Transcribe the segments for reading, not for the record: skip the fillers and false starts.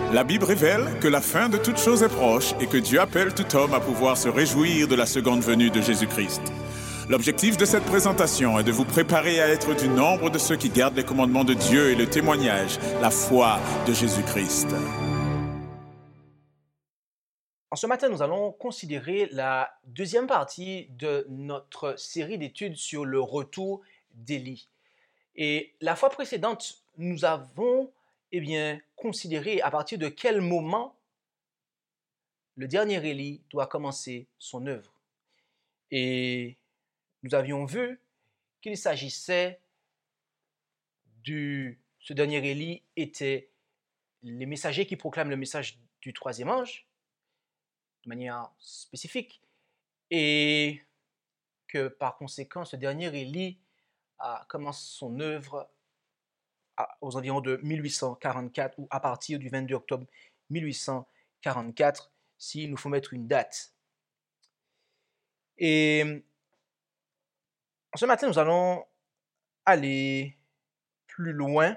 La Bible révèle que la fin de toute chose est proche et que Dieu appelle tout homme à pouvoir se réjouir de la seconde venue de Jésus-Christ. L'objectif de cette présentation est de vous préparer à être du nombre de ceux qui gardent les commandements de Dieu et le témoignage, la foi de Jésus-Christ. En ce matin, nous allons considérer la deuxième partie de notre série d'études sur le retour d'Élie. Et la fois précédente, nous avons considéré à partir de quel moment le dernier Élie doit commencer son œuvre. Et nous avions vu qu'il s'agissait ce dernier Élie étaient les messagers qui proclament le message du troisième ange de manière spécifique et que par conséquent ce dernier Élie commence son œuvre aux environs de 1844 ou à partir du 22 octobre 1844 s'il nous faut mettre une date. Et ce matin nous allons aller plus loin.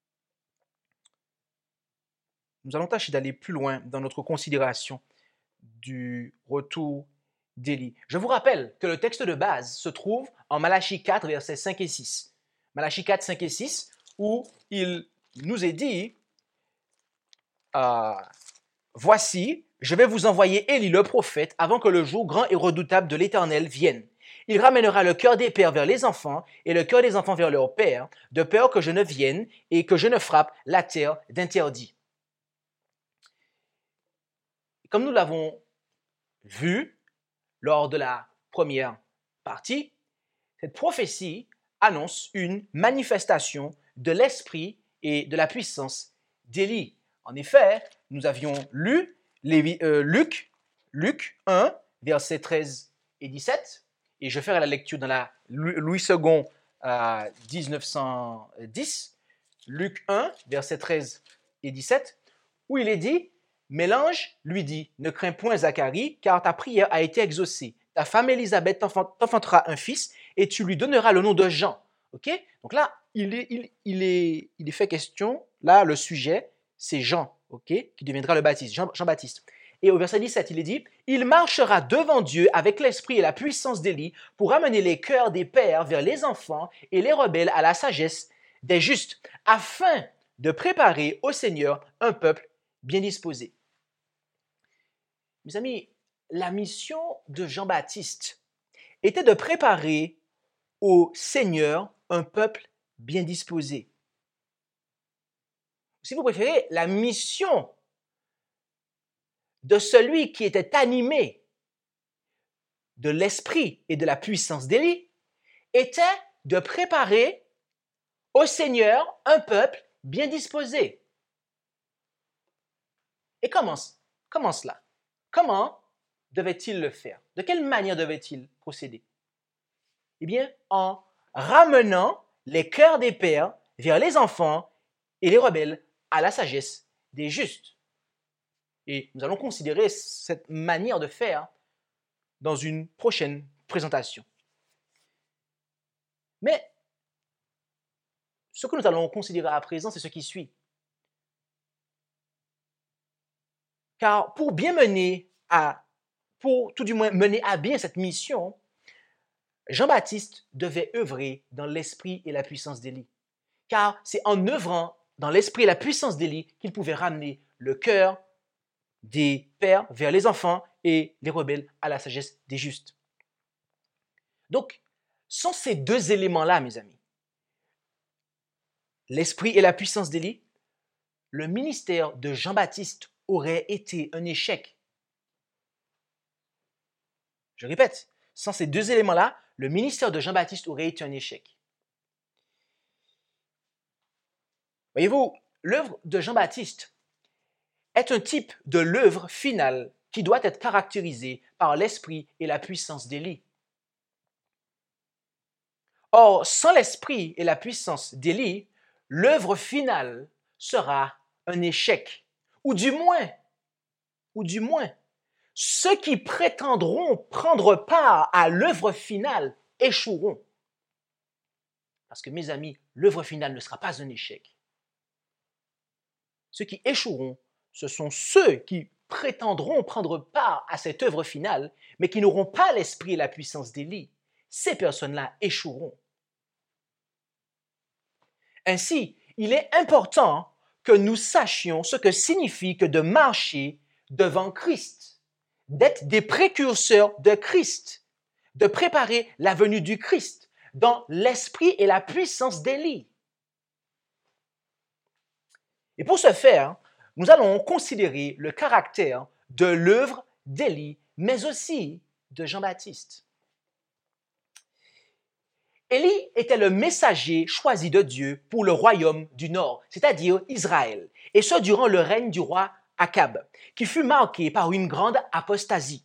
Nous allons tâcher d'aller plus loin dans notre considération du retour d'Élie. Je vous rappelle que le texte de base se trouve en Malachie 4, versets 5 et 6. Malachie 4, 5 et 6, où il nous est dit voici, je vais vous envoyer Élie le prophète avant que le jour grand et redoutable de l'Éternel vienne. Il ramènera le cœur des pères vers les enfants et le cœur des enfants vers leurs pères, de peur que je ne vienne et que je ne frappe la terre d'interdit. Comme nous l'avons vu lors de la première partie, cette prophétie annonce une manifestation de l'esprit et de la puissance d'Élie. En effet, nous avions lu Luc 1, versets 13 et 17, et je ferai la lecture dans la Louis II 1910, Luc 1, versets 13 et 17, où il est dit « Mais l'ange lui dit, ne crains point Zacharie, car ta prière a été exaucée. Ta femme Élisabeth t'enfantera un fils et tu lui donneras le nom de Jean. » Ok? Donc là, il est fait question, là le sujet, c'est Jean, ok, qui deviendra le Baptiste, Jean-Baptiste. Et au verset 17, il est dit « Il marchera devant Dieu avec l'esprit et la puissance d'Élie pour amener les cœurs des pères vers les enfants et les rebelles à la sagesse des justes, afin de préparer au Seigneur un peuple bien disposé. » Mes amis, la mission de Jean-Baptiste était de préparer au Seigneur un peuple bien disposé. Si vous préférez, la mission de celui qui était animé de l'esprit et de la puissance d'Élie était de préparer au Seigneur un peuple bien disposé. Et comment cela? Comment devait-il le faire? De quelle manière devait-il procéder? Eh bien, en ramenant les cœurs des pères vers les enfants et les rebelles à la sagesse des justes. Et nous allons considérer cette manière de faire dans une prochaine présentation. Mais ce que nous allons considérer à présent, c'est ce qui suit. Car pour mener à bien cette mission, Jean-Baptiste devait œuvrer dans l'esprit et la puissance d'Élie. Car c'est en œuvrant dans l'esprit et la puissance d'Élie qu'il pouvait ramener le cœur des pères vers les enfants et les rebelles à la sagesse des justes. Donc, sont ces deux éléments-là, mes amis, l'esprit et la puissance d'Élie, le ministère de Jean-Baptiste aurait été un échec. Je répète, sans ces deux éléments-là, le ministère de Jean-Baptiste aurait été un échec. Voyez-vous, l'œuvre de Jean-Baptiste est un type de l'œuvre finale qui doit être caractérisée par l'esprit et la puissance d'Élie. Or, sans l'esprit et la puissance d'Élie, l'œuvre finale sera un échec. Ou du moins, ceux qui prétendront prendre part à l'œuvre finale échoueront. Parce que, mes amis, l'œuvre finale ne sera pas un échec. Ceux qui échoueront ce sont ceux qui prétendront prendre part à cette œuvre finale, mais qui n'auront pas l'esprit et la puissance d'Élie. Ces personnes-là échoueront. Ainsi, il est important que nous sachions ce que signifie que de marcher devant Christ, d'être des précurseurs de Christ, de préparer la venue du Christ dans l'esprit et la puissance d'Élie. Et pour ce faire, nous allons considérer le caractère de l'œuvre d'Élie, mais aussi de Jean-Baptiste. Élie était le messager choisi de Dieu pour le royaume du Nord, c'est-à-dire Israël, et ce durant le règne du roi Akab, qui fut marqué par une grande apostasie.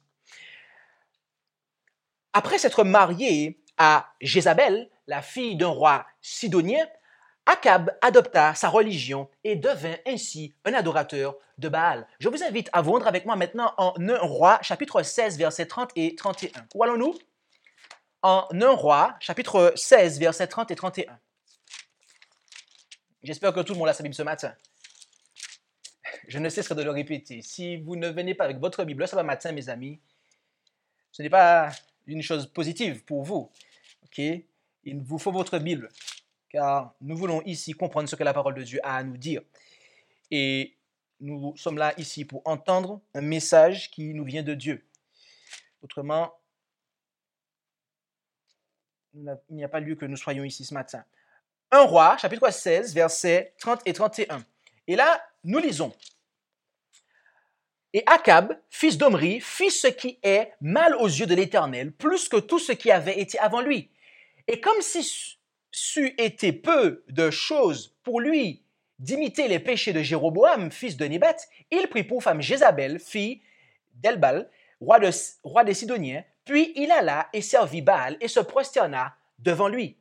Après s'être marié à Jézabel, la fille d'un roi sidonien, Akab adopta sa religion et devint ainsi un adorateur de Baal. Je vous invite à vous rendre avec moi maintenant en 1 Roi, chapitre 16, versets 30 et 31. Où allons-nous? En 1 Roi, chapitre 16, versets 30 et 31. J'espère que tout le monde a sa Bible ce matin. Je ne cesserai de le répéter. Si vous ne venez pas avec votre Bible ce matin, mes amis, ce n'est pas une chose positive pour vous. Okay? Il vous faut votre Bible, car nous voulons ici comprendre ce que la parole de Dieu a à nous dire. Et nous sommes là ici pour entendre un message qui nous vient de Dieu. Autrement, il n'y a pas lieu que nous soyons ici ce matin. 1 Roi, chapitre 16, versets 30 et 31. Et là, nous lisons. Et Akab, fils d'Omri, fit ce qui est mal aux yeux de l'Éternel, plus que tout ce qui avait été avant lui. Et comme si c'eût été peu de choses pour lui d'imiter les péchés de Jéroboam, fils de Nébat, il prit pour femme Jézabel, fille d'Elbal, roi des Sidoniens, puis il alla et servit Baal et se prosterna devant lui.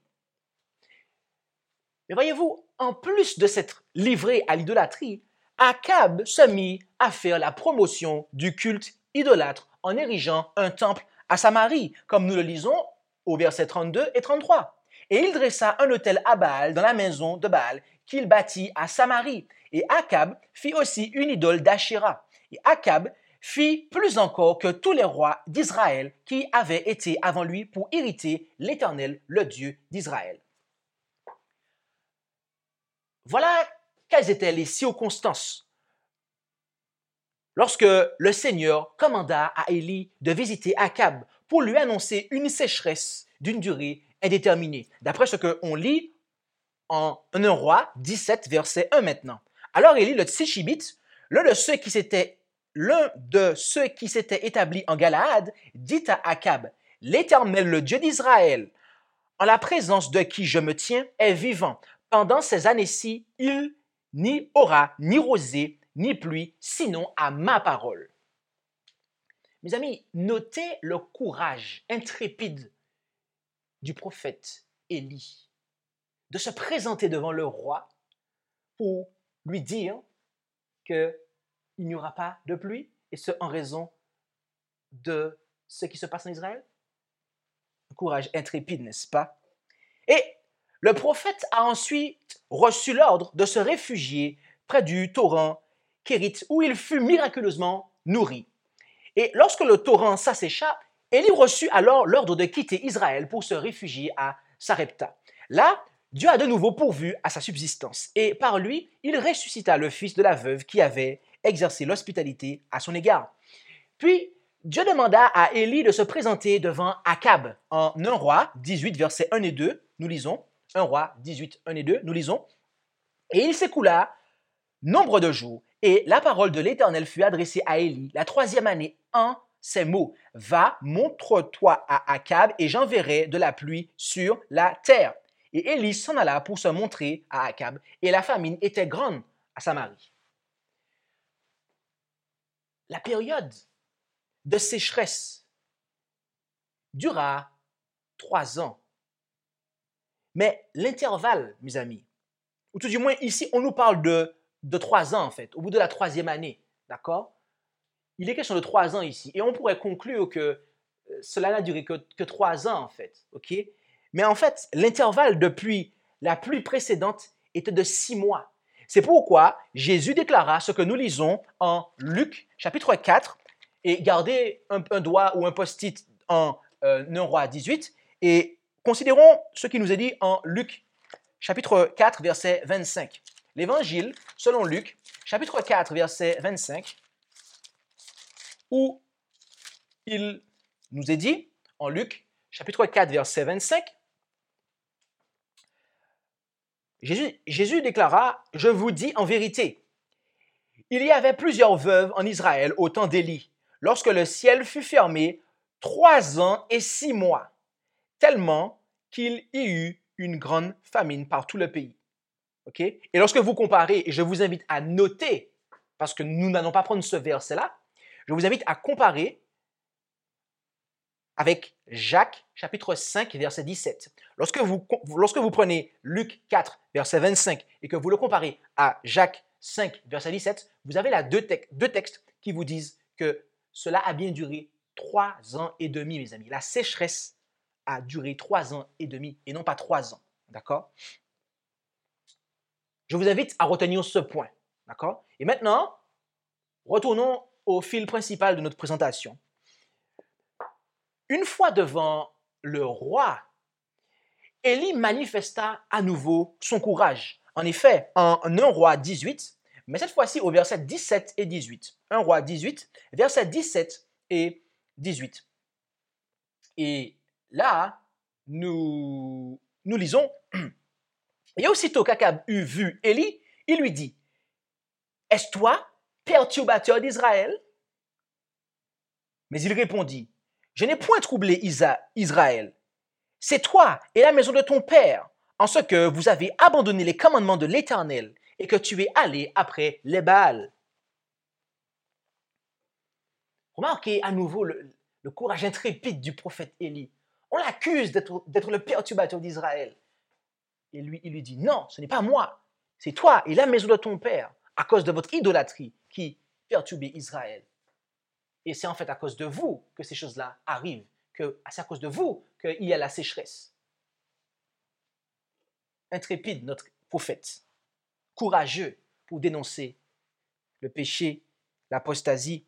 Mais voyez-vous, en plus de s'être livré à l'idolâtrie, Akab se mit à faire la promotion du culte idolâtre en érigeant un temple à Samarie, comme nous le lisons au verset 32 et 33. Et il dressa un autel à Baal dans la maison de Baal qu'il bâtit à Samarie. Et Akab fit aussi une idole d'Ashéra. Et Akab fit plus encore que tous les rois d'Israël qui avaient été avant lui pour irriter l'Éternel, le Dieu d'Israël. Voilà quelles étaient les circonstances lorsque le Seigneur commanda à Élie de visiter Akab pour lui annoncer une sécheresse d'une durée indéterminée. D'après ce qu'on lit en 1 Roi 17, verset 1 maintenant. Alors Élie, le Tishibite, l'un de ceux qui s'étaient établis en Galaad, dit à Akab, « L'Éternel, le Dieu d'Israël, en la présence de qui je me tiens, est vivant. Pendant ces années-ci, il n'y aura ni rosée, ni pluie, sinon à ma parole. » Mes amis, notez le courage intrépide du prophète Élie de se présenter devant le roi pour lui dire qu'il n'y aura pas de pluie, et ce en raison de ce qui se passe en Israël. Un courage intrépide, n'est-ce pas? Et le prophète a ensuite reçu l'ordre de se réfugier près du torrent Kérit, où il fut miraculeusement nourri. Et lorsque le torrent s'assécha, Élie reçut alors l'ordre de quitter Israël pour se réfugier à Sarepta. Là, Dieu a de nouveau pourvu à sa subsistance, et par lui, il ressuscita le fils de la veuve qui avait exercé l'hospitalité à son égard. Puis, Dieu demanda à Élie de se présenter devant Akab. En 1 Roi 18, versets 1 et 2, nous lisons. 1 Roi 18, 1 et 2, nous lisons. Et il s'écoula nombre de jours, et la parole de l'Éternel fut adressée à Élie la 3e année en ces mots. « Va, montre-toi à Akab, et j'enverrai de la pluie sur la terre. » Et Élie s'en alla pour se montrer à Akab, et la famine était grande à Samarie. La période de sécheresse dura 3 ans. Mais l'intervalle, mes amis, ou tout du moins ici, on nous parle de 3 ans en fait, au bout de la 3e année, d'accord? Il est question de 3 ans ici, et on pourrait conclure que cela n'a duré que 3 ans en fait, ok? Mais en fait, l'intervalle depuis la pluie précédente était de 6 mois. C'est pourquoi Jésus déclara ce que nous lisons en Luc chapitre 4, et gardez un doigt ou un post-it en 1 Roi 18, et considérons ce qui nous est dit en Luc chapitre 4, verset 25. L'évangile, selon Luc, chapitre 4, verset 25, où il nous est dit, en Luc chapitre 4, verset 25, Jésus déclara, « Je vous dis en vérité, il y avait plusieurs veuves en Israël au temps d'Élie, lorsque le ciel fut fermé 3 ans et 6 mois, tellement qu'il y eut une grande famine par tout le pays. » Ok? Et lorsque vous comparez, et je vous invite à noter, parce que nous n'allons pas prendre ce verset-là, je vous invite à comparer avec Jacques chapitre 5, verset 17. Lorsque vous prenez Luc 4, verset 25, et que vous le comparez à Jacques 5, verset 17, vous avez là deux textes qui vous disent que cela a bien duré 3 ans et demi, mes amis. La sécheresse a duré 3 ans et demi et non pas 3 ans. D'accord? Je vous invite à retenir ce point. D'accord? Et maintenant, retournons au fil principal de notre présentation. Une fois devant le roi, Élie manifesta à nouveau son courage. En effet, en 1 Roi 18, mais cette fois-ci au verset 17 et 18. 1 Roi 18, verset 17 et 18. Et là, nous lisons, « Et aussitôt qu'Akab eut vu Élie, il lui dit, « Est-ce toi, perturbateur d'Israël ?» Mais il répondit, « Je n'ai point troublé Israël. C'est toi et la maison de ton père, en ce que vous avez abandonné les commandements de l'Éternel et que tu es allé après les Baals. » Remarquez à nouveau le courage intrépide du prophète Élie. On l'accuse d'être le perturbateur d'Israël. Et lui, il lui dit, non, ce n'est pas moi, c'est toi et la maison de ton père, à cause de votre idolâtrie, qui perturbez Israël. Et c'est en fait à cause de vous que ces choses-là arrivent, que c'est à cause de vous qu'il y a la sécheresse. Intrépide, notre prophète, courageux pour dénoncer le péché, l'apostasie.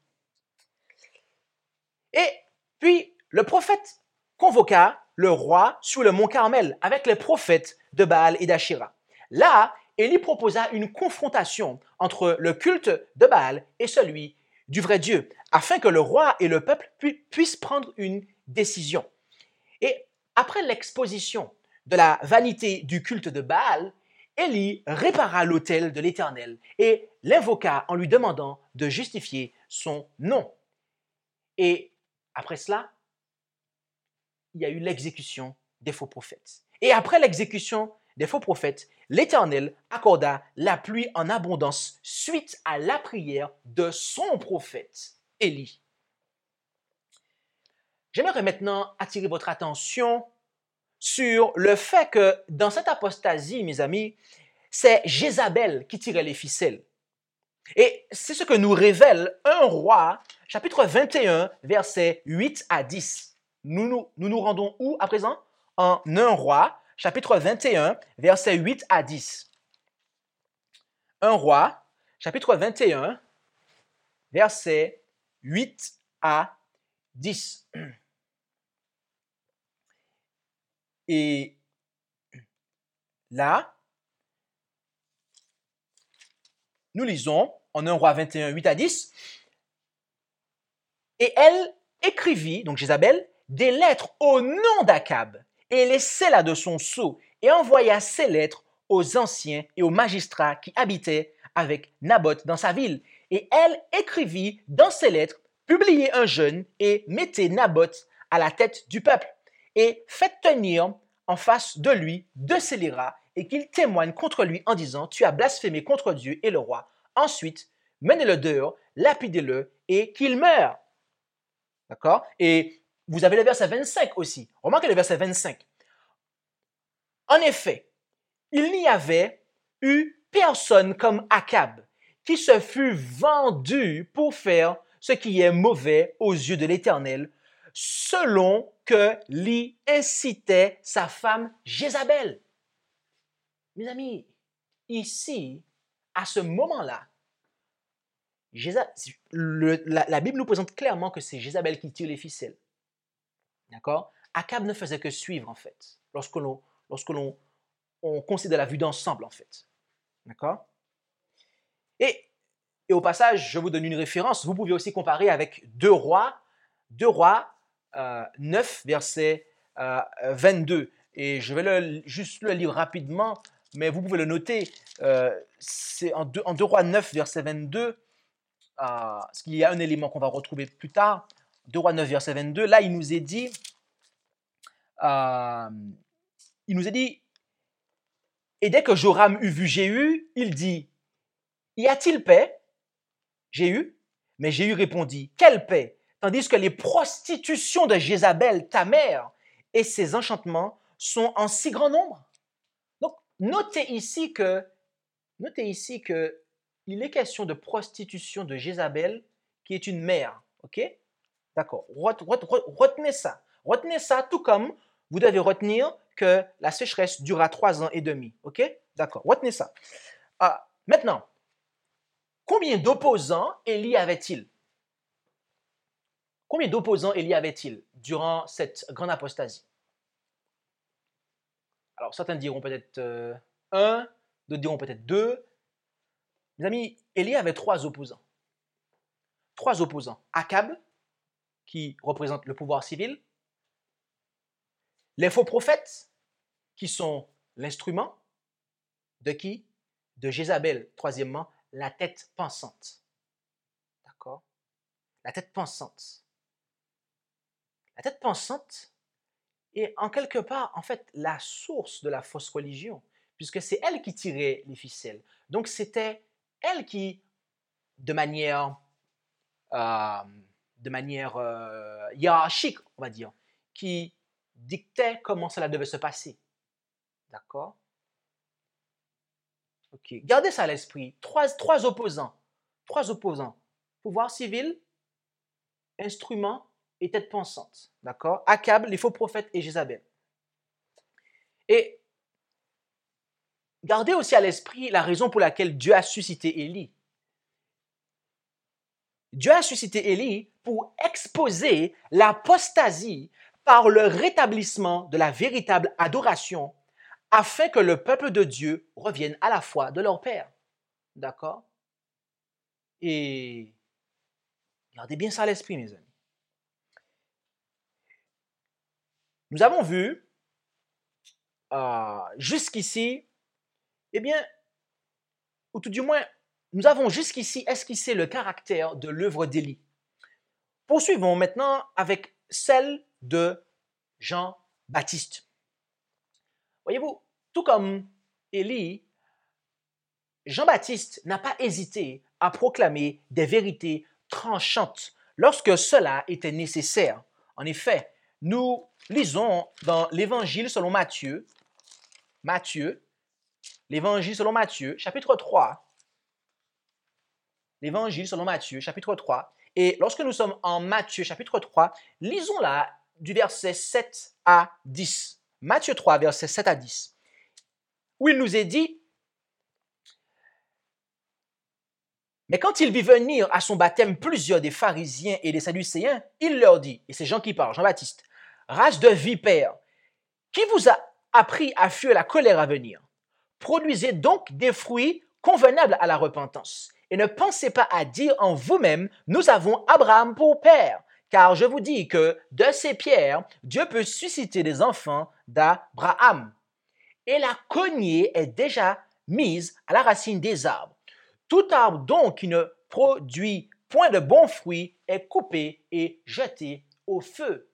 Et puis, le prophète convoqua le roi sur le mont Carmel avec les prophètes de Baal et d'Achéra. Là, Élie proposa une confrontation entre le culte de Baal et celui du vrai Dieu, afin que le roi et le peuple puissent prendre une décision. Et après l'exposition de la vanité du culte de Baal, Élie répara l'autel de l'Éternel et l'invoqua en lui demandant de justifier son nom. Et après cela, il y a eu l'exécution des faux prophètes. Et après l'exécution des faux prophètes, l'Éternel accorda la pluie en abondance suite à la prière de son prophète, Élie. J'aimerais maintenant attirer votre attention sur le fait que dans cette apostasie, mes amis, c'est Jézabel qui tirait les ficelles. Et c'est ce que nous révèle 1 Roi, chapitre 21, versets 8 à 10. Nous nous rendons où à présent? En 1 Roi, chapitre 21, versets 8 à 10. 1 Roi, chapitre 21, versets 8 à 10. Et là, nous lisons en 1 Roi 21, 8 à 10. Et elle écrivit, donc Jézabel, des lettres au nom d'Akab et les scella de son sceau et envoya ces lettres aux anciens et aux magistrats qui habitaient avec Naboth dans sa ville. Et elle écrivit dans ces lettres, publiez un jeûne et mettez Naboth à la tête du peuple et faites tenir en face de lui 2 scélérats et qu'il témoigne contre lui en disant, tu as blasphémé contre Dieu et le roi. Ensuite, menez-le dehors, lapidez-le et qu'il meure. D'accord? Et vous avez le verset 25 aussi. Remarquez le verset 25. En effet, il n'y avait eu personne comme Akab qui se fût vendu pour faire ce qui est mauvais aux yeux de l'Éternel, selon que l'y incitait sa femme Jézabel. Mes amis, ici, à ce moment-là, la Bible nous présente clairement que c'est Jézabel qui tire les ficelles. D'accord? Akab ne faisait que suivre, en fait, lorsque l'on considère la vue d'ensemble, en fait. D'accord? Et au passage, je vous donne une référence. Vous pouvez aussi comparer avec 2 Rois 9, verset 22. Et je vais juste le lire rapidement, mais vous pouvez le noter. C'est en 2 Rois 9, verset 22, parce qu'il y a un élément qu'on va retrouver plus tard. 2 Rois 9, verset 22, là, il nous est dit, et dès que Joram eut vu Jéhu, il dit, y a-t-il paix, Jéhu? Mais Jéhu répondit, quelle paix? Tandis que les prostitutions de Jézabel, ta mère, et ses enchantements sont en si grand nombre. Donc, notez ici que il est question de prostitution de Jézabel, qui est une mère. OK? D'accord. Retenez ça. Retenez ça, tout comme vous devez retenir que la sécheresse durera 3 ans et demi. OK? D'accord. Retenez ça. Maintenant, combien d'opposants Élie avait-il? Combien d'opposants Élie avait-il durant cette grande apostasie? Alors, certains diront peut-être 1, d'autres diront peut-être 2. Mes amis, Élie avait 3 opposants. 3 opposants. Akab, qui représente le pouvoir civil. Les faux prophètes, qui sont l'instrument. De qui? De Jézabel. Troisièmement, la tête pensante. D'accord? La tête pensante. La tête pensante est en quelque part, en fait, la source de la fausse religion, puisque c'est elle qui tirait les ficelles. Donc, c'était elle qui, de manière hiérarchique, on va dire, qui dictait comment cela devait se passer. D'accord? Ok. Gardez ça à l'esprit. Trois opposants. 3 opposants. Pouvoir civil, instrument et tête pensante. D'accord? Akab, les faux prophètes et Jézabel. Et gardez aussi à l'esprit la raison pour laquelle Dieu a suscité Élie. Dieu a suscité Élie pour exposer l'apostasie par le rétablissement de la véritable adoration afin que le peuple de Dieu revienne à la foi de leur Père. D'accord? Et gardez bien ça à l'esprit, mes amis. Nous avons vu jusqu'ici, eh bien, ou tout du moins, nous avons jusqu'ici esquissé le caractère de l'œuvre d'Élie. Poursuivons maintenant avec celle de Jean-Baptiste. Voyez-vous, tout comme Élie, Jean-Baptiste n'a pas hésité à proclamer des vérités tranchantes lorsque cela était nécessaire. En effet, nous lisons dans l'Évangile selon Matthieu, l'Évangile selon Matthieu, chapitre 3. L'Évangile selon Matthieu, chapitre 3. Et lorsque nous sommes en Matthieu, chapitre 3, lisons là du verset 7 à 10. Matthieu 3, verset 7 à 10. Où il nous est dit, mais quand il vit venir à son baptême plusieurs des pharisiens et des sadducéens, il leur dit, et c'est Jean qui parle, Jean-Baptiste, race de vipères, qui vous a appris à fuir la colère à venir? Produisez donc des fruits convenables à la repentance. Et ne pensez pas à dire en vous-même, nous avons Abraham pour père. Car je vous dis que de ces pierres, Dieu peut susciter des enfants d'Abraham. Et la cognée est déjà mise à la racine des arbres. Tout arbre donc qui ne produit point de bons fruits est coupé et jeté au feu.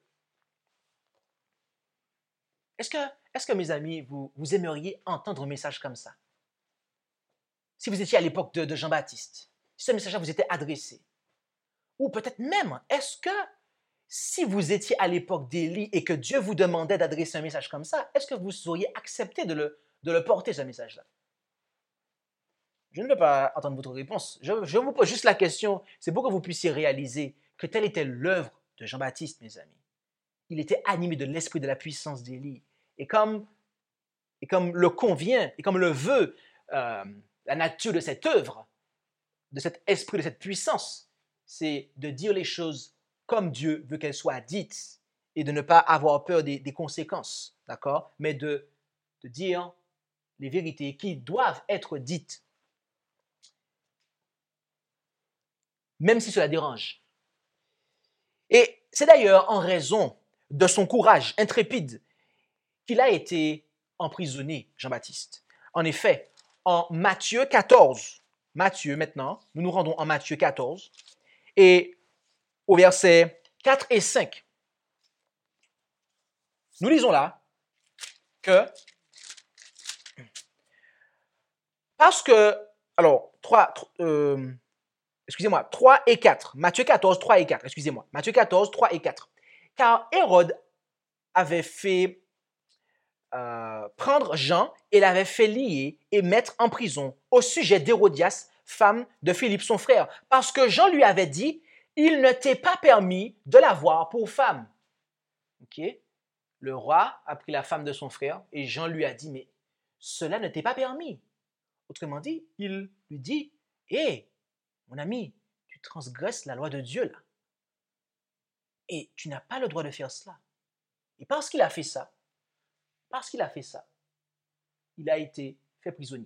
Est-ce que mes amis, vous aimeriez entendre un message comme ça? Si vous étiez à l'époque de Jean-Baptiste, si ce message-là vous était adressé. Ou peut-être même, est-ce que si vous étiez à l'époque d'Élie et que Dieu vous demandait d'adresser un message comme ça, est-ce que vous auriez accepté de le porter, ce message-là? Je ne veux pas entendre votre réponse. Je vous pose juste la question. C'est pour que vous puissiez réaliser que telle était l'œuvre de Jean-Baptiste, mes amis. Il était animé de l'esprit de la puissance d'Élie. Et comme le convient, et comme le veut la nature de cette œuvre, de cet esprit, de cette puissance, c'est de dire les choses comme Dieu veut qu'elles soient dites et de ne pas avoir peur des conséquences, d'accord? Mais de dire les vérités qui doivent être dites, même si cela dérange. Et c'est d'ailleurs en raison de son courage intrépide qu'il a été emprisonné, Jean-Baptiste. En effet, en Matthieu 14, Matthieu maintenant, nous nous rendons en Matthieu 14, et au verset 4 et 5, nous lisons là que, parce que, alors, 3 et 4, Matthieu 14, 3 et 4, excusez-moi, Matthieu 14, 3 et 4, car Hérode avait fait prendre Jean et l'avait fait lier et mettre en prison au sujet d'Hérodias, femme de Philippe son frère, parce que Jean lui avait dit, il ne t'est pas permis de l'avoir pour femme. Ok? Le roi a pris la femme de son frère et Jean lui a dit, mais cela ne t'est pas permis. Autrement dit, il lui dit, hé, mon ami, tu transgresses la loi de Dieu là. Et tu n'as pas le droit de faire cela. Et parce qu'il a fait ça, il a été fait prisonnier.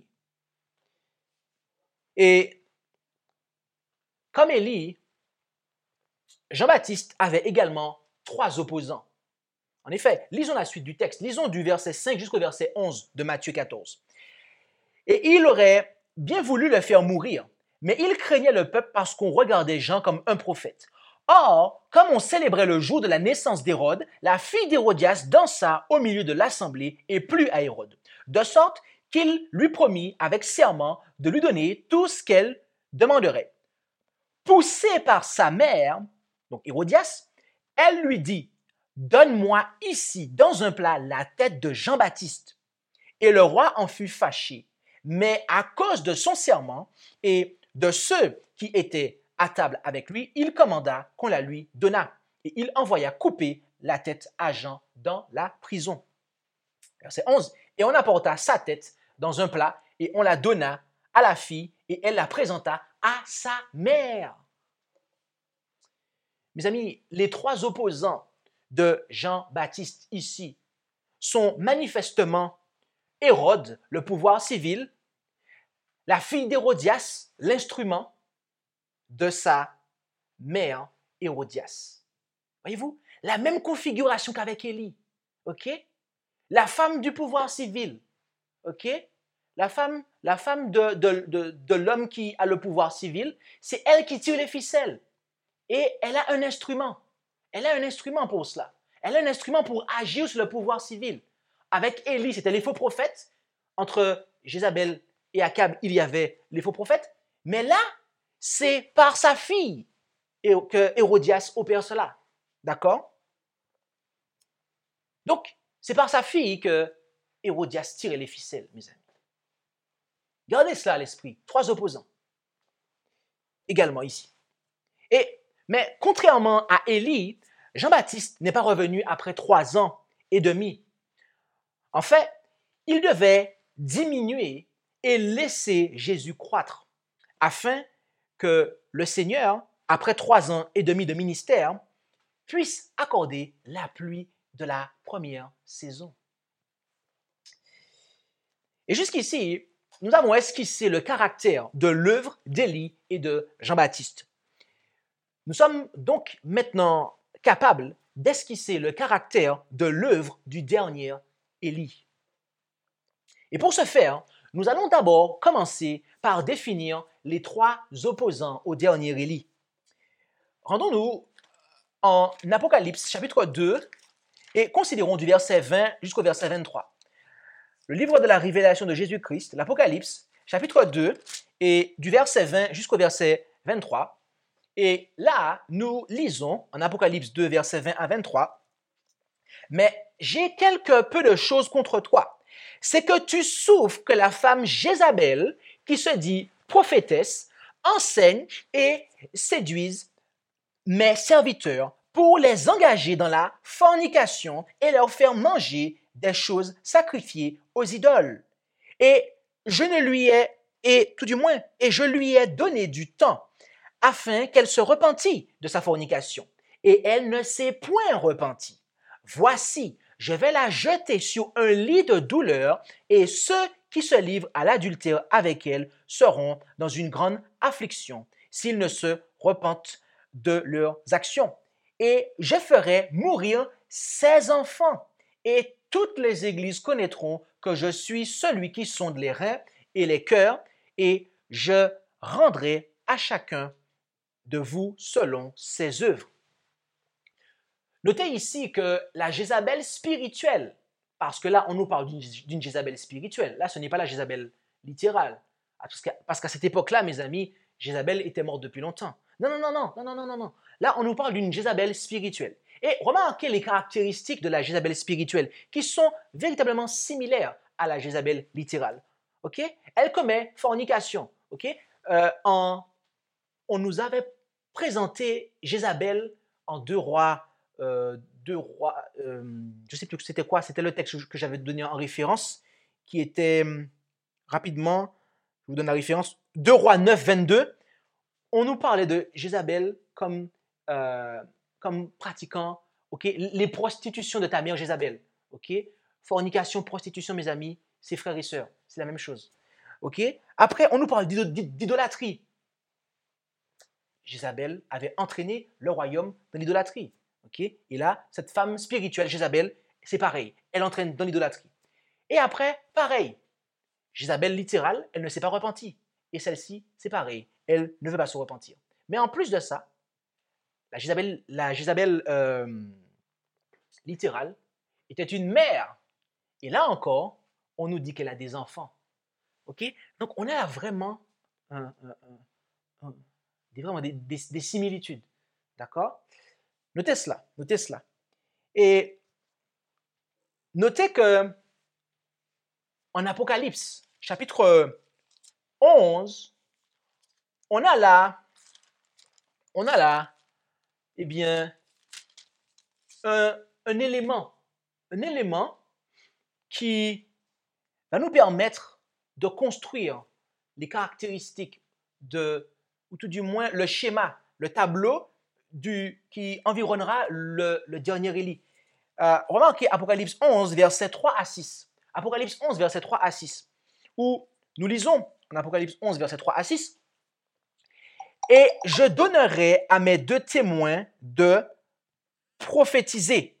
Et comme Élie, Jean-Baptiste avait également 3 opposants. En effet, lisons la suite du texte. Lisons du verset 5 jusqu'au verset 11 de Matthieu 14. Et il aurait bien voulu le faire mourir, mais il craignait le peuple parce qu'on regardait Jean comme un prophète. Or, comme on célébrait le jour de la naissance d'Hérode, la fille d'Hérodias dansa au milieu de l'assemblée et plut à Hérode, de sorte qu'il lui promit avec serment de lui donner tout ce qu'elle demanderait. Poussée par sa mère, donc Hérodias, elle lui dit, « Donne-moi ici, dans un plat, la tête de Jean-Baptiste. » Et le roi en fut fâché, mais à cause de son serment et de ceux qui étaient à table avec lui, il commanda qu'on la lui donnât. Et il envoya couper la tête à Jean dans la prison. Verset 11. Et on apporta sa tête dans un plat et on la donna à la fille et elle la présenta à sa mère. Mes amis, les 3 opposants de Jean-Baptiste ici sont manifestement Hérode, le pouvoir civil, la fille d'Hérodias, l'instrument de sa mère Hérodias. Voyez-vous, la même configuration qu'avec Élie, ok? La femme du pouvoir civil, ok? La femme de l'homme qui a le pouvoir civil, c'est elle qui tire les ficelles. Et elle a un instrument. Elle a un instrument pour cela. Elle a un instrument pour agir sur le pouvoir civil. Avec Élie, c'était les faux prophètes. Entre Jézabel et Akab, il y avait les faux prophètes. Mais là, c'est par sa fille que Hérodias opère cela. D'accord? Donc, c'est par sa fille que Hérodias tire les ficelles, mes amis. Gardez cela à l'esprit. 3 opposants. Également ici. Mais contrairement à Élie, Jean-Baptiste n'est pas revenu après 3 ans et demi. En fait, il devait diminuer et laisser Jésus croître, afin que le Seigneur, après 3 ans et demi de ministère, puisse accorder la pluie de la première saison. Et jusqu'ici, nous avons esquissé le caractère de l'œuvre d'Élie et de Jean-Baptiste. Nous sommes donc maintenant capables d'esquisser le caractère de l'œuvre du dernier Élie. Et pour ce faire, nous allons d'abord commencer par définir les 3 opposants au dernier Élie. Rendons-nous en Apocalypse chapitre 2 et considérons du verset 20 jusqu'au verset 23. Le livre de la révélation de Jésus-Christ, l'Apocalypse chapitre 2 et du verset 20 jusqu'au verset 23. Et là, nous lisons en Apocalypse 2, versets 20 à 23, « Mais j'ai quelque peu de choses contre toi. C'est que tu souffres que la femme Jézabel, qui se dit prophétesse, enseigne et séduise mes serviteurs pour les engager dans la fornication et leur faire manger des choses sacrifiées aux idoles. Et je ne lui ai et tout du moins, et je lui ai donné du temps afin qu'elle se repentît de sa fornication. Et elle ne s'est point repentie. Voici, je vais la jeter sur un lit de douleur, et ceux qui se livrent à l'adultère avec elle seront dans une grande affliction, s'ils ne se repentent de leurs actions. Et je ferai mourir ses enfants, et toutes les églises connaîtront que je suis celui qui sonde les reins et les cœurs, et je rendrai à chacun de vous selon ses œuvres. Notez ici que la Jézabel spirituelle, parce que là, on nous parle d'une Jézabel spirituelle, là, ce n'est pas la Jézabel littérale. Parce qu'à cette époque-là, mes amis, Jézabel était morte depuis longtemps. Non. Là, on nous parle d'une Jézabel spirituelle. Et remarquez les caractéristiques de la Jézabel spirituelle qui sont véritablement similaires à la Jézabel littérale. Ok? Elle commet fornication. Ok? On nous avait présenté Jézabel en 2 Rois. Je ne sais plus c'était quoi, c'était le texte que j'avais donné en référence, qui était rapidement, je vous donne la référence, 2 Rois 9, 22. On nous parlait de Jézabel comme pratiquant les prostitutions de ta mère Jézabel. Fornication, prostitution, mes amis, c'est frères et sœurs, c'est la même chose. Après, on nous parle d'idolâtrie. Jézabel avait entraîné le royaume dans l'idolâtrie. Et là, cette femme spirituelle, Jézabel, c'est pareil. Elle entraîne dans l'idolâtrie. Et après, pareil. Jézabel littérale, elle ne s'est pas repentie. Et celle-ci, c'est pareil. Elle ne veut pas se repentir. Mais en plus de ça, la Jézabel littérale était une mère. Et là encore, on nous dit qu'elle a des enfants. Donc, on a vraiment, des similitudes. D'accord? Notez cela. Et notez que en Apocalypse, chapitre 11, on a là, un élément qui va nous permettre de construire les caractéristiques ou tout du moins le schéma, le tableau qui environnera le dernier Élie. Remarquez Apocalypse 11, versets 3 à 6. Apocalypse 11, versets 3 à 6, où nous lisons en Apocalypse 11, versets 3 à 6, « Et je donnerai à mes 2 témoins de prophétiser,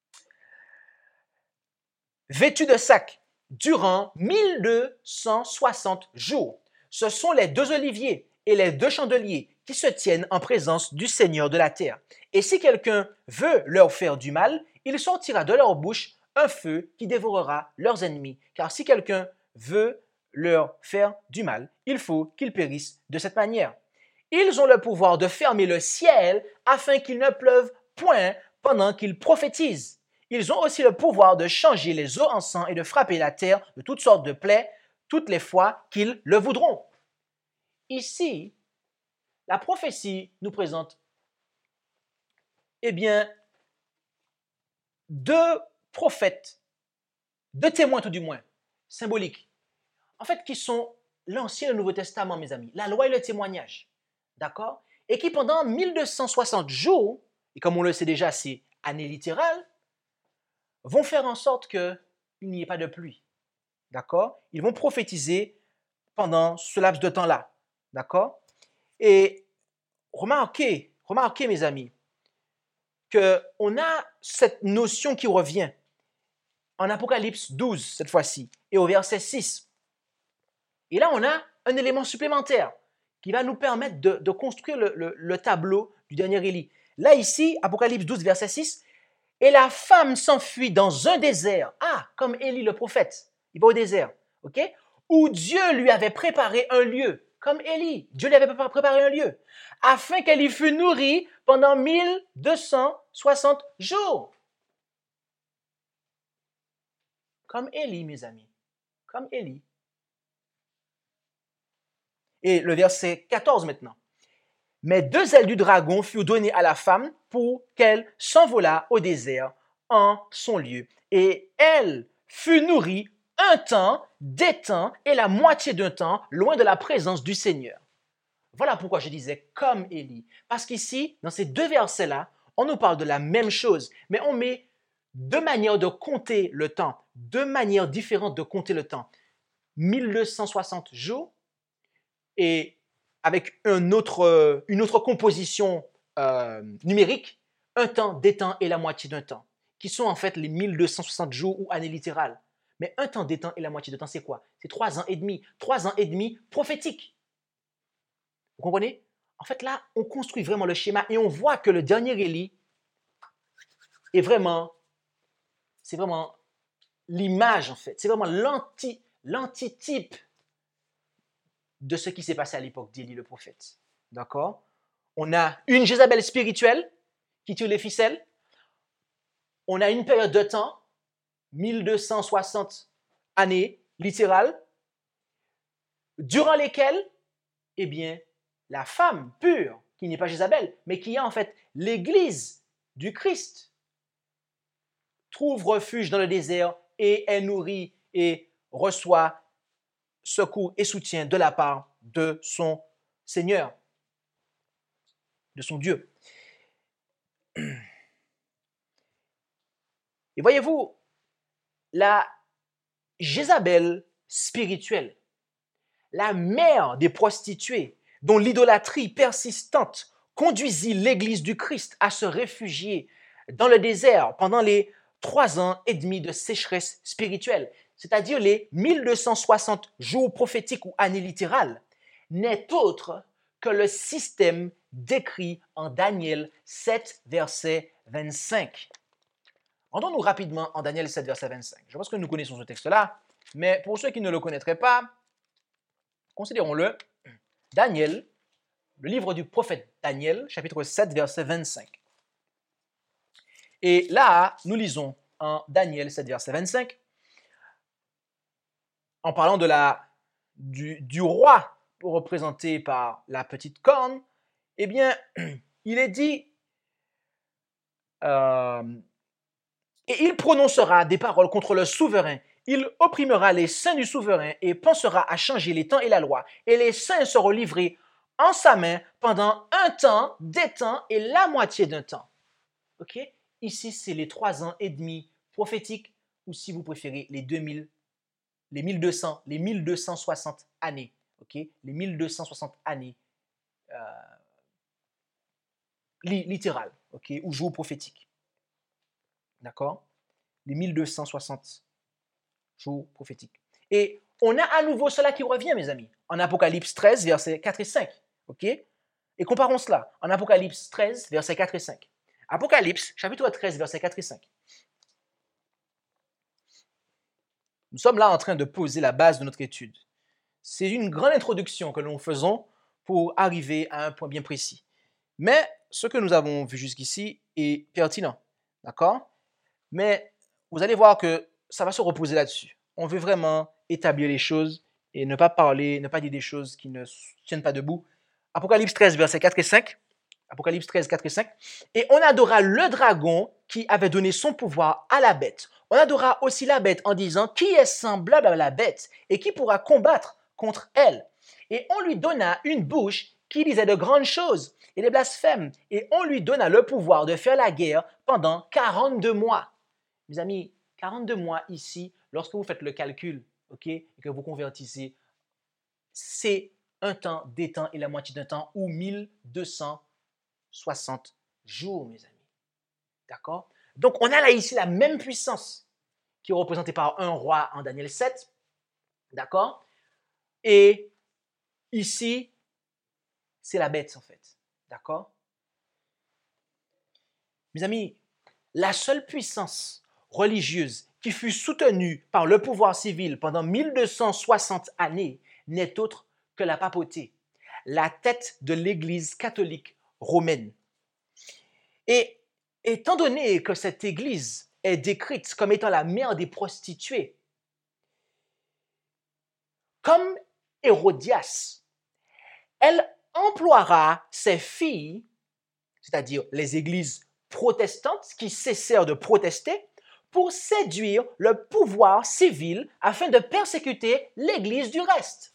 vêtus de sac, durant 1260 jours. Ce sont les 2 oliviers et les 2 chandeliers qui se tiennent en présence du Seigneur de la terre. Et si quelqu'un veut leur faire du mal, il sortira de leur bouche un feu qui dévorera leurs ennemis. Car si quelqu'un veut leur faire du mal, il faut qu'ils périssent de cette manière. Ils ont le pouvoir de fermer le ciel afin qu'il ne pleuve point pendant qu'ils prophétisent. Ils ont aussi le pouvoir de changer les eaux en sang et de frapper la terre de toutes sortes de plaies toutes les fois qu'ils le voudront. » Ici, la prophétie nous présente, 2 prophètes, 2 témoins tout du moins, symboliques, en fait, qui sont l'Ancien et le Nouveau Testament, mes amis, la loi et le témoignage, d'accord? Et qui pendant 1260 jours, et comme on le sait déjà, c'est année littérale, vont faire en sorte qu'il n'y ait pas de pluie, d'accord? Ils vont prophétiser pendant ce laps de temps-là, d'accord? Et remarquez, mes amis, qu'on a cette notion qui revient en Apocalypse 12, cette fois-ci, et au verset 6. Et là, on a un élément supplémentaire qui va nous permettre de construire le tableau du dernier Élie. Là, ici, Apocalypse 12, verset 6, « Et la femme s'enfuit dans un désert. » Ah, comme Élie le prophète, il va au désert, où Dieu lui avait préparé un lieu. Comme Élie, Dieu lui avait préparé un lieu, afin qu'elle y fût nourrie pendant 1260 jours. Comme Élie, mes amis, comme Élie. Et le verset 14 maintenant. « Mais 2 ailes du dragon furent données à la femme pour qu'elle s'envolât au désert en son lieu. Et elle fut nourrie un temps, des temps et la moitié d'un temps loin de la présence du Seigneur. Voilà pourquoi je disais comme Élie. Parce qu'ici, dans ces deux versets-là, on nous parle de la même chose, mais on met deux manières de compter le temps, deux manières différentes de compter le temps. 1260 jours et avec une autre composition numérique, un temps, des temps et la moitié d'un temps, qui sont en fait les 1260 jours ou années littérales. Mais un temps, des temps et la moitié d'un temps, c'est quoi? C'est 3 ans et demi. 3 ans et demi prophétiques. Vous comprenez? En fait, là, on construit vraiment le schéma et on voit que le dernier Élie est vraiment, c'est vraiment l'image, en fait. C'est vraiment l'antitype de ce qui s'est passé à l'époque d'Élie le prophète. D'accord? On a une Jézabel spirituelle qui tire les ficelles. On a une période de temps, 1260 années littérales, durant lesquelles, eh bien, la femme pure, qui n'est pas Jézabel, mais qui est en fait l'Église du Christ, trouve refuge dans le désert et est nourrie et reçoit secours et soutien de la part de son Seigneur, de son Dieu. Et voyez-vous, la Jézabel spirituelle, la mère des prostituées, dont l'idolâtrie persistante conduisit l'Église du Christ à se réfugier dans le désert pendant les 3 ans et demi de sécheresse spirituelle, c'est-à-dire les 1260 jours prophétiques ou années littérales, n'est autre que le système décrit en Daniel 7, verset 25. Rendons-nous rapidement en Daniel 7, verset 25. Je pense que nous connaissons ce texte-là, mais pour ceux qui ne le connaîtraient pas, considérons-le. Daniel, le livre du prophète Daniel, chapitre 7, verset 25. Et là, nous lisons en Daniel 7, verset 25, en parlant du roi représenté par la petite corne, eh bien, il est dit, et il prononcera des paroles contre le souverain. Il opprimera les saints du souverain et pensera à changer les temps et la loi. Et les saints seront livrés en sa main pendant un temps, des temps et la moitié d'un temps. Ok? Ici, c'est les 3 ans et demi prophétiques, ou si vous préférez, les 1260 années. Ok? Les 1260 années littérales, ok? Ou jours prophétiques. D'accord? Les 1260 jours prophétiques. Et on a à nouveau cela qui revient, mes amis, en Apocalypse 13, versets 4 et 5. Ok? Et comparons cela en Apocalypse 13, versets 4 et 5. Apocalypse, chapitre 13, versets 4 et 5. Nous sommes là en train de poser la base de notre étude. C'est une grande introduction que nous faisons pour arriver à un point bien précis. Mais ce que nous avons vu jusqu'ici est pertinent. D'accord? Mais vous allez voir que ça va se reposer là-dessus. On veut vraiment établir les choses et ne pas dire des choses qui ne tiennent pas debout. Apocalypse 13, versets 4 et 5. Apocalypse 13, 4 et 5. Et on adora le dragon qui avait donné son pouvoir à la bête. On adora aussi la bête en disant qui est semblable à la bête et qui pourra combattre contre elle. Et on lui donna une bouche qui disait de grandes choses et des blasphèmes. Et on lui donna le pouvoir de faire la guerre pendant 42 mois. Mes amis, 42 mois ici, lorsque vous faites le calcul, ok, et que vous convertissez, c'est un temps, des temps et la moitié d'un temps, ou 1260 jours, mes amis. D'accord? Donc, on a là ici la même puissance qui est représentée par un roi en Daniel 7. D'accord? Et ici, c'est la bête, en fait. D'accord? Mes amis, la seule puissance religieuse qui fut soutenue par le pouvoir civil pendant 1260 années n'est autre que la papauté, la tête de l'Église catholique romaine. Et étant donné que cette Église est décrite comme étant la mère des prostituées, comme Hérodias, elle emploiera ses filles, c'est-à-dire les églises protestantes qui cessèrent de protester, pour séduire le pouvoir civil afin de persécuter l'Église du reste.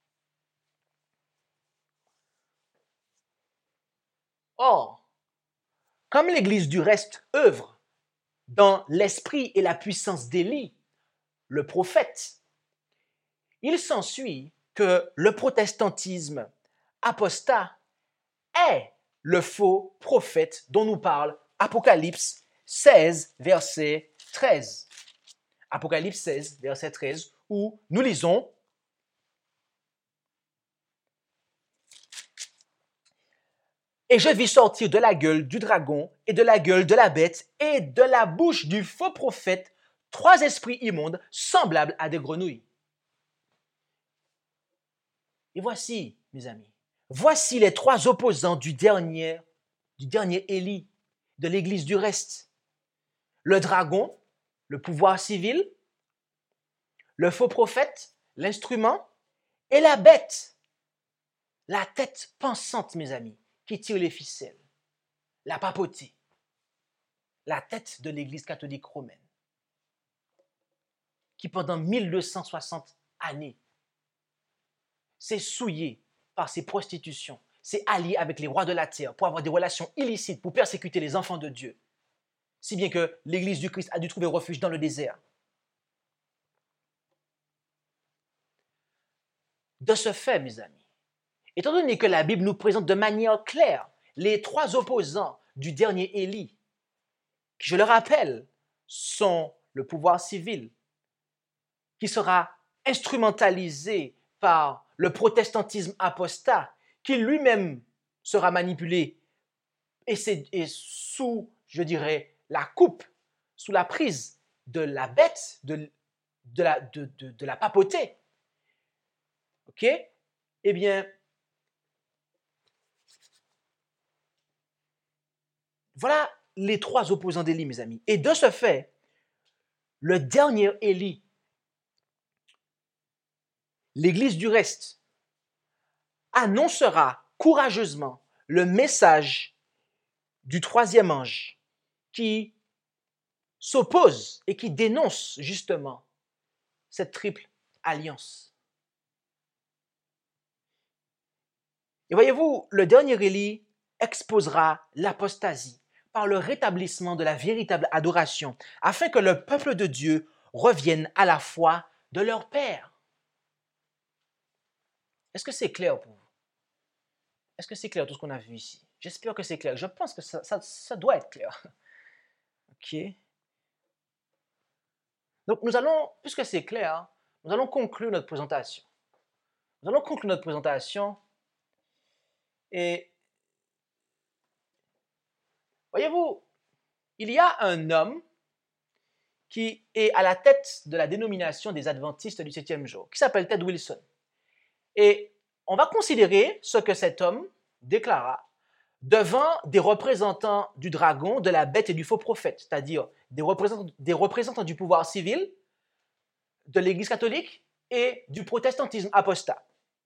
Or, comme l'Église du reste œuvre dans l'esprit et la puissance d'Élie, le prophète, il s'ensuit que le protestantisme apostat est le faux prophète dont nous parle Apocalypse 16, verset 13. Apocalypse 16, verset 13, où nous lisons: « Et je vis sortir de la gueule du dragon et de la gueule de la bête et de la bouche du faux prophète 3 esprits immondes semblables à des grenouilles. » Et voici, mes amis, voici les 3 opposants du dernier Élie, de l'Église du reste. Le dragon, le pouvoir civil, le faux prophète, l'instrument, et la bête, la tête pensante, mes amis, qui tire les ficelles, la papauté, la tête de l'Église catholique romaine, qui pendant 1260 années s'est souillée par ses prostitutions, s'est alliée avec les rois de la terre pour avoir des relations illicites, pour persécuter les enfants de Dieu, si bien que l'Église du Christ a dû trouver refuge dans le désert. De ce fait, mes amis, étant donné que la Bible nous présente de manière claire les 3 opposants du dernier Élie, qui, je le rappelle, sont le pouvoir civil, qui sera instrumentalisé par le protestantisme apostat, qui lui-même sera manipulé et sous, je dirais, la coupe, sous la prise de la bête, de la papauté. OK? Eh bien, voilà les 3 opposants d'Élie, mes amis. Et de ce fait, le dernier Élie, l'Église du reste, annoncera courageusement le message du 3e ange qui s'oppose et qui dénonce justement cette triple alliance. Et voyez-vous, le dernier Élie exposera l'apostasie par le rétablissement de la véritable adoration, afin que le peuple de Dieu revienne à la foi de leur Père. Est-ce que c'est clair pour vous? Est-ce que c'est clair tout ce qu'on a vu ici? J'espère que c'est clair. Je pense que ça doit être clair. OK. Donc nous allons, puisque c'est clair, nous allons conclure notre présentation. Nous allons conclure notre présentation et voyez-vous, il y a un homme qui est à la tête de la dénomination des adventistes du 7e jour, qui s'appelle Ted Wilson. Et on va considérer ce que cet homme déclara devant des représentants du dragon, de la bête et du faux prophète, c'est-à-dire des représentants du pouvoir civil, de l'Église catholique et du protestantisme apostat.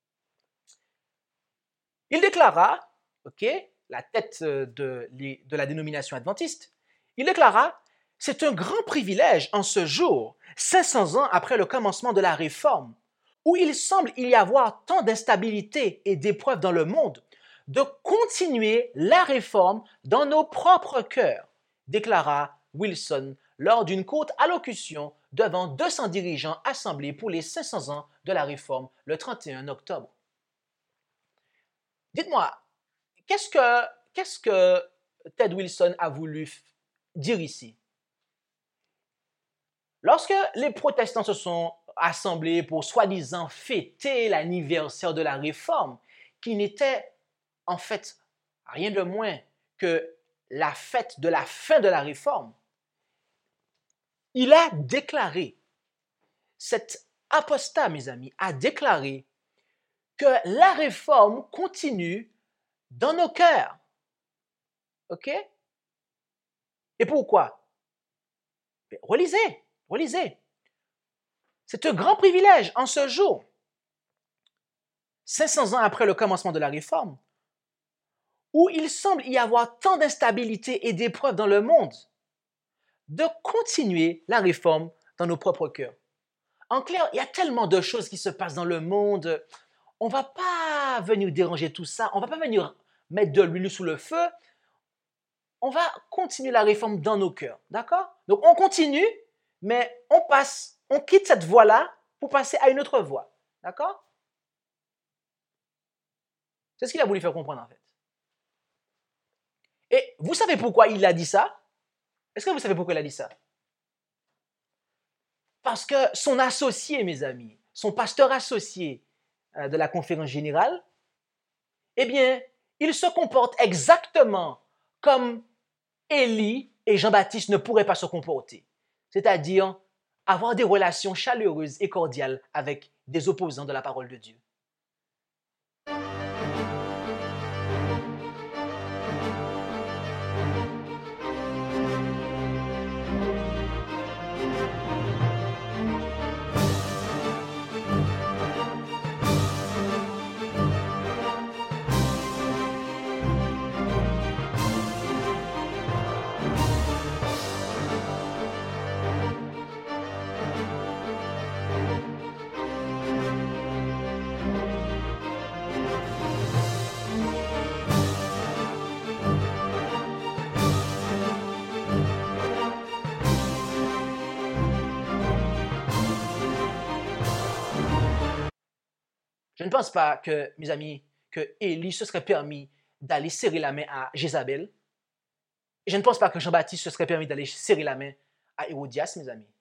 Il déclara, OK, la tête de la dénomination adventiste, il déclara: « C'est un grand privilège en ce jour, 500 ans après le commencement de la Réforme, où il semble y avoir tant d'instabilité et d'épreuves dans le monde, de continuer la Réforme dans nos propres cœurs, » déclara Wilson lors d'une courte allocution devant 200 dirigeants assemblés pour les 500 ans de la Réforme le 31 octobre. Dites-moi, qu'est-ce que Ted Wilson a voulu dire ici? Lorsque les protestants se sont assemblés pour soi-disant fêter l'anniversaire de la Réforme, qui n'était en fait rien de moins que la fête de la fin de la Réforme, il a déclaré, cet apostat, mes amis, a déclaré que la Réforme continue dans nos cœurs. OK? Et pourquoi? Relisez. C'est un grand privilège en ce jour, 500 ans après le commencement de la Réforme, où il semble y avoir tant d'instabilité et d'épreuves dans le monde, de continuer la réforme dans nos propres cœurs. En clair, il y a tellement de choses qui se passent dans le monde. On ne va pas venir déranger tout ça. On ne va pas venir mettre de l'huile sous le feu. On va continuer la réforme dans nos cœurs. D'accord? Donc, on continue, mais on quitte cette voie-là pour passer à une autre voie. D'accord? C'est ce qu'il a voulu faire comprendre, en fait. Et vous savez pourquoi il a dit ça? Est-ce que vous savez pourquoi il a dit ça? Parce que son associé, mes amis, son pasteur associé de la conférence générale, eh bien, il se comporte exactement comme Élie et Jean-Baptiste ne pourraient pas se comporter. C'est-à-dire avoir des relations chaleureuses et cordiales avec des opposants de la parole de Dieu. Je ne pense pas que, mes amis, que Élie se serait permis d'aller serrer la main à Jézabel. Et je ne pense pas que Jean-Baptiste se serait permis d'aller serrer la main à Hérodias, mes amis.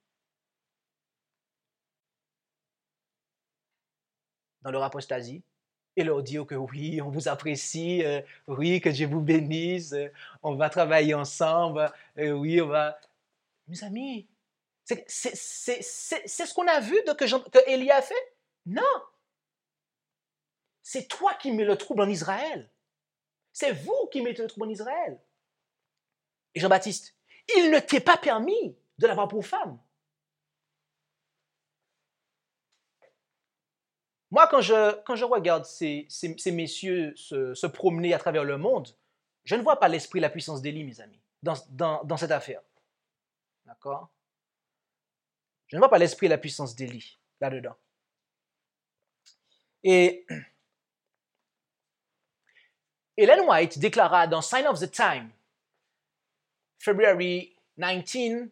Dans leur apostasie, et leur dire que oui, on vous apprécie, oui, que Dieu vous bénisse, on va travailler ensemble, oui, on va... Mes amis, c'est ce qu'on a vu que Élie a fait? Non! C'est toi qui mets le trouble en Israël. C'est vous qui mettez le trouble en Israël. Et Jean-Baptiste, il ne t'est pas permis de l'avoir pour femme. Moi, quand je regarde ces messieurs se promener à travers le monde, je ne vois pas l'esprit et la puissance d'Élie, mes amis, dans cette affaire. D'accord? Je ne vois pas l'esprit et la puissance d'Élie là-dedans. Et Ellen White déclara dans Sign of the Time, February 19,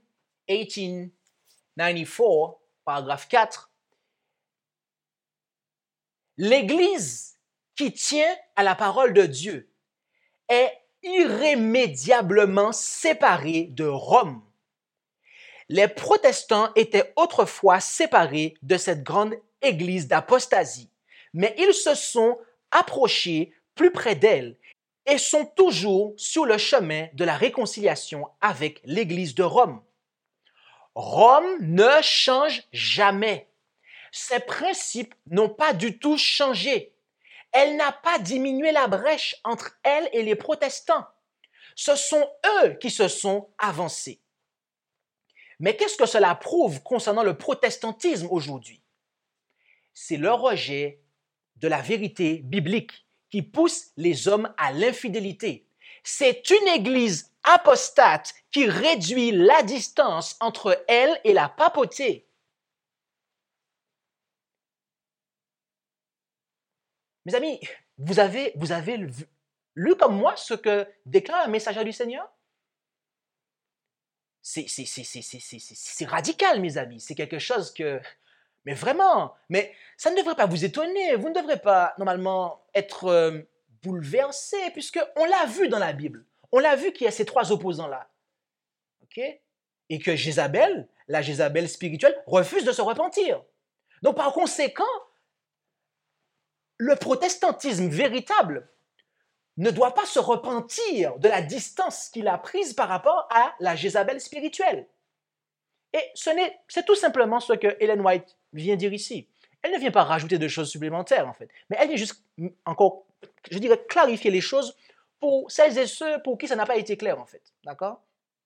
1894, paragraphe 4, l'Église qui tient à la parole de Dieu est irrémédiablement séparée de Rome. Les protestants étaient autrefois séparés de cette grande Église d'apostasie, mais ils se sont approchés plus près d'elle et sont toujours sur le chemin de la réconciliation avec l'Église de Rome. Rome ne change jamais. Ses principes n'ont pas du tout changé. Elle n'a pas diminué la brèche entre elle et les protestants. Ce sont eux qui se sont avancés. Mais qu'est-ce que cela prouve concernant le protestantisme aujourd'hui? C'est le rejet de la vérité biblique qui pousse les hommes à l'infidélité. C'est une église apostate qui réduit la distance entre elle et la papauté. Mes amis, vous avez lu comme moi ce que déclare un messager du Seigneur? C'est radical, mes amis. C'est quelque chose que... Mais vraiment, mais ça ne devrait pas vous étonner. Vous ne devrez pas, normalement, être bouleversé, puisqu'on l'a vu dans la Bible. On l'a vu qu'il y a ces trois opposants-là. OK? Et que Jézabel, la Jézabel spirituelle, refuse de se repentir. Donc, par conséquent, le protestantisme véritable ne doit pas se repentir de la distance qu'il a prise par rapport à la Jézabel spirituelle. Et c'est tout simplement ce que Ellen White vient dire ici. Elle ne vient pas rajouter de choses supplémentaires, en fait, mais elle vient juste encore, je dirais, clarifier les choses pour celles et ceux pour qui ça n'a pas été clair, en fait. D'accord?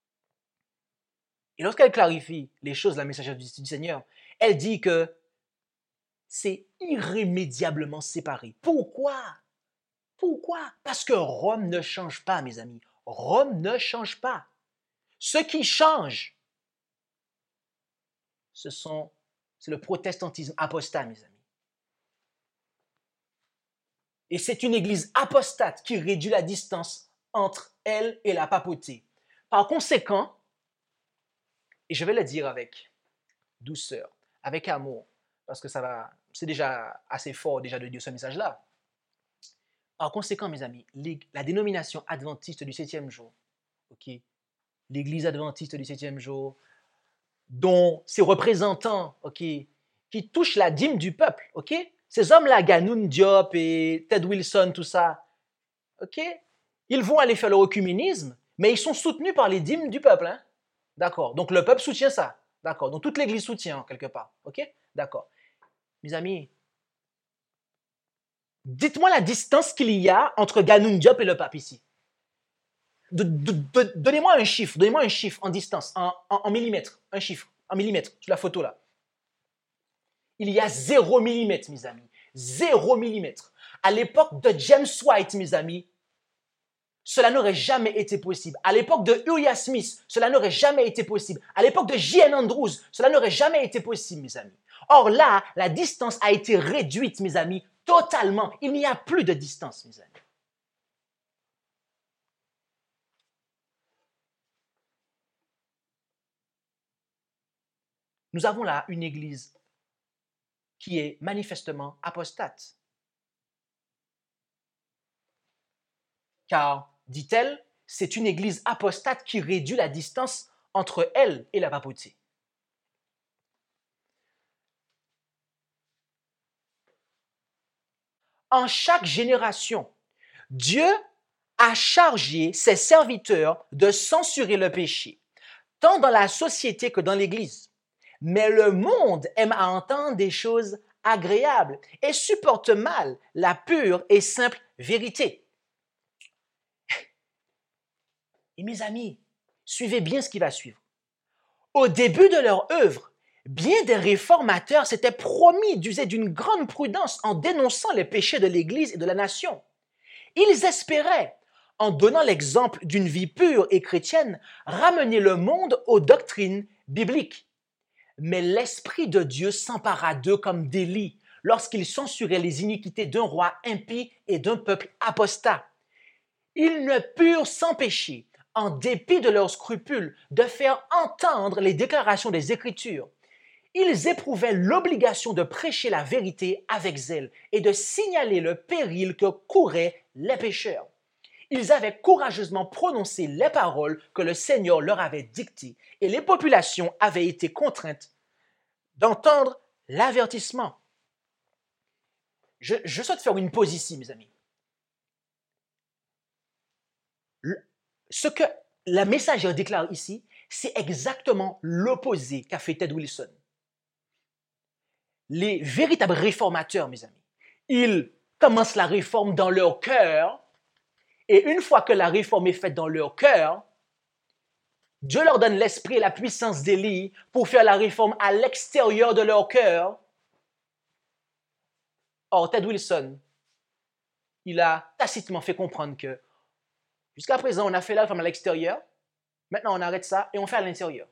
Et lorsqu'elle clarifie les choses, la messagère du Seigneur, elle dit que c'est irrémédiablement séparé. Pourquoi? Pourquoi? Parce que Rome ne change pas, mes amis. Rome ne change pas. Ce qui change, c'est le protestantisme apostat, mes amis. Et c'est une église apostate qui réduit la distance entre elle et la papauté. Par conséquent, et je vais le dire avec douceur, avec amour, parce que c'est déjà assez fort déjà de dire ce message-là. Par conséquent, mes amis, la dénomination adventiste du 7e jour, okay, l'église adventiste du 7e jour, dont ses représentants, okay, qui touchent la dîme du peuple, okay, ces hommes-là, Ganoun Diop et Ted Wilson, tout ça, okay, ils vont aller faire leur œcuménisme, mais ils sont soutenus par les dîmes du peuple. Hein? D'accord. Donc le peuple soutient ça. D'accord. Donc toute l'église soutient quelque part. OK? D'accord. Mes amis, dites-moi la distance qu'il y a entre Ganoun Diop et le pape ici. Donnez-moi un chiffre. Donnez-moi un chiffre en distance, en millimètres. Un chiffre en millimètres sur la photo là. Il y a 0 millimètre, mes amis. 0 millimètre. À l'époque de James White, mes amis, cela n'aurait jamais été possible. À l'époque de Uriah Smith, cela n'aurait jamais été possible. À l'époque de J.N. Andrews, cela n'aurait jamais été possible, mes amis. Or là, la distance a été réduite, mes amis, totalement. Il n'y a plus de distance, mes amis. Nous avons là une église qui est manifestement apostate. Car, dit-elle, c'est une église apostate qui réduit la distance entre elle et la papauté. En chaque génération, Dieu a chargé ses serviteurs de censurer le péché, tant dans la société que dans l'Église. Mais le monde aime à entendre des choses agréables et supporte mal la pure et simple vérité. Et mes amis, suivez bien ce qui va suivre. Au début de leur œuvre, bien des réformateurs s'étaient promis d'user d'une grande prudence en dénonçant les péchés de l'Église et de la nation. Ils espéraient, en donnant l'exemple d'une vie pure et chrétienne, ramener le monde aux doctrines bibliques. Mais l'Esprit de Dieu s'empara d'eux comme d'Élie lorsqu'il censurait les iniquités d'un roi impie et d'un peuple apostat. Ils ne purent s'empêcher, en dépit de leurs scrupules, de faire entendre les déclarations des Écritures. Ils éprouvaient l'obligation de prêcher la vérité avec zèle et de signaler le péril que couraient les pécheurs. Ils avaient courageusement prononcé les paroles que le Seigneur leur avait dictées et les populations avaient été contraintes d'entendre l'avertissement. Je souhaite faire une pause ici, mes amis. Ce que la messagère déclare ici, c'est exactement l'opposé qu'a fait Ted Wilson. Les véritables réformateurs, mes amis, ils commencent la réforme dans leur cœur, et une fois que la réforme est faite dans leur cœur, Dieu leur donne l'esprit et la puissance d'Élie pour faire la réforme à l'extérieur de leur cœur. Or, Ted Wilson, il a tacitement fait comprendre que jusqu'à présent, on a fait la réforme à l'extérieur, maintenant on arrête ça et on fait à l'intérieur.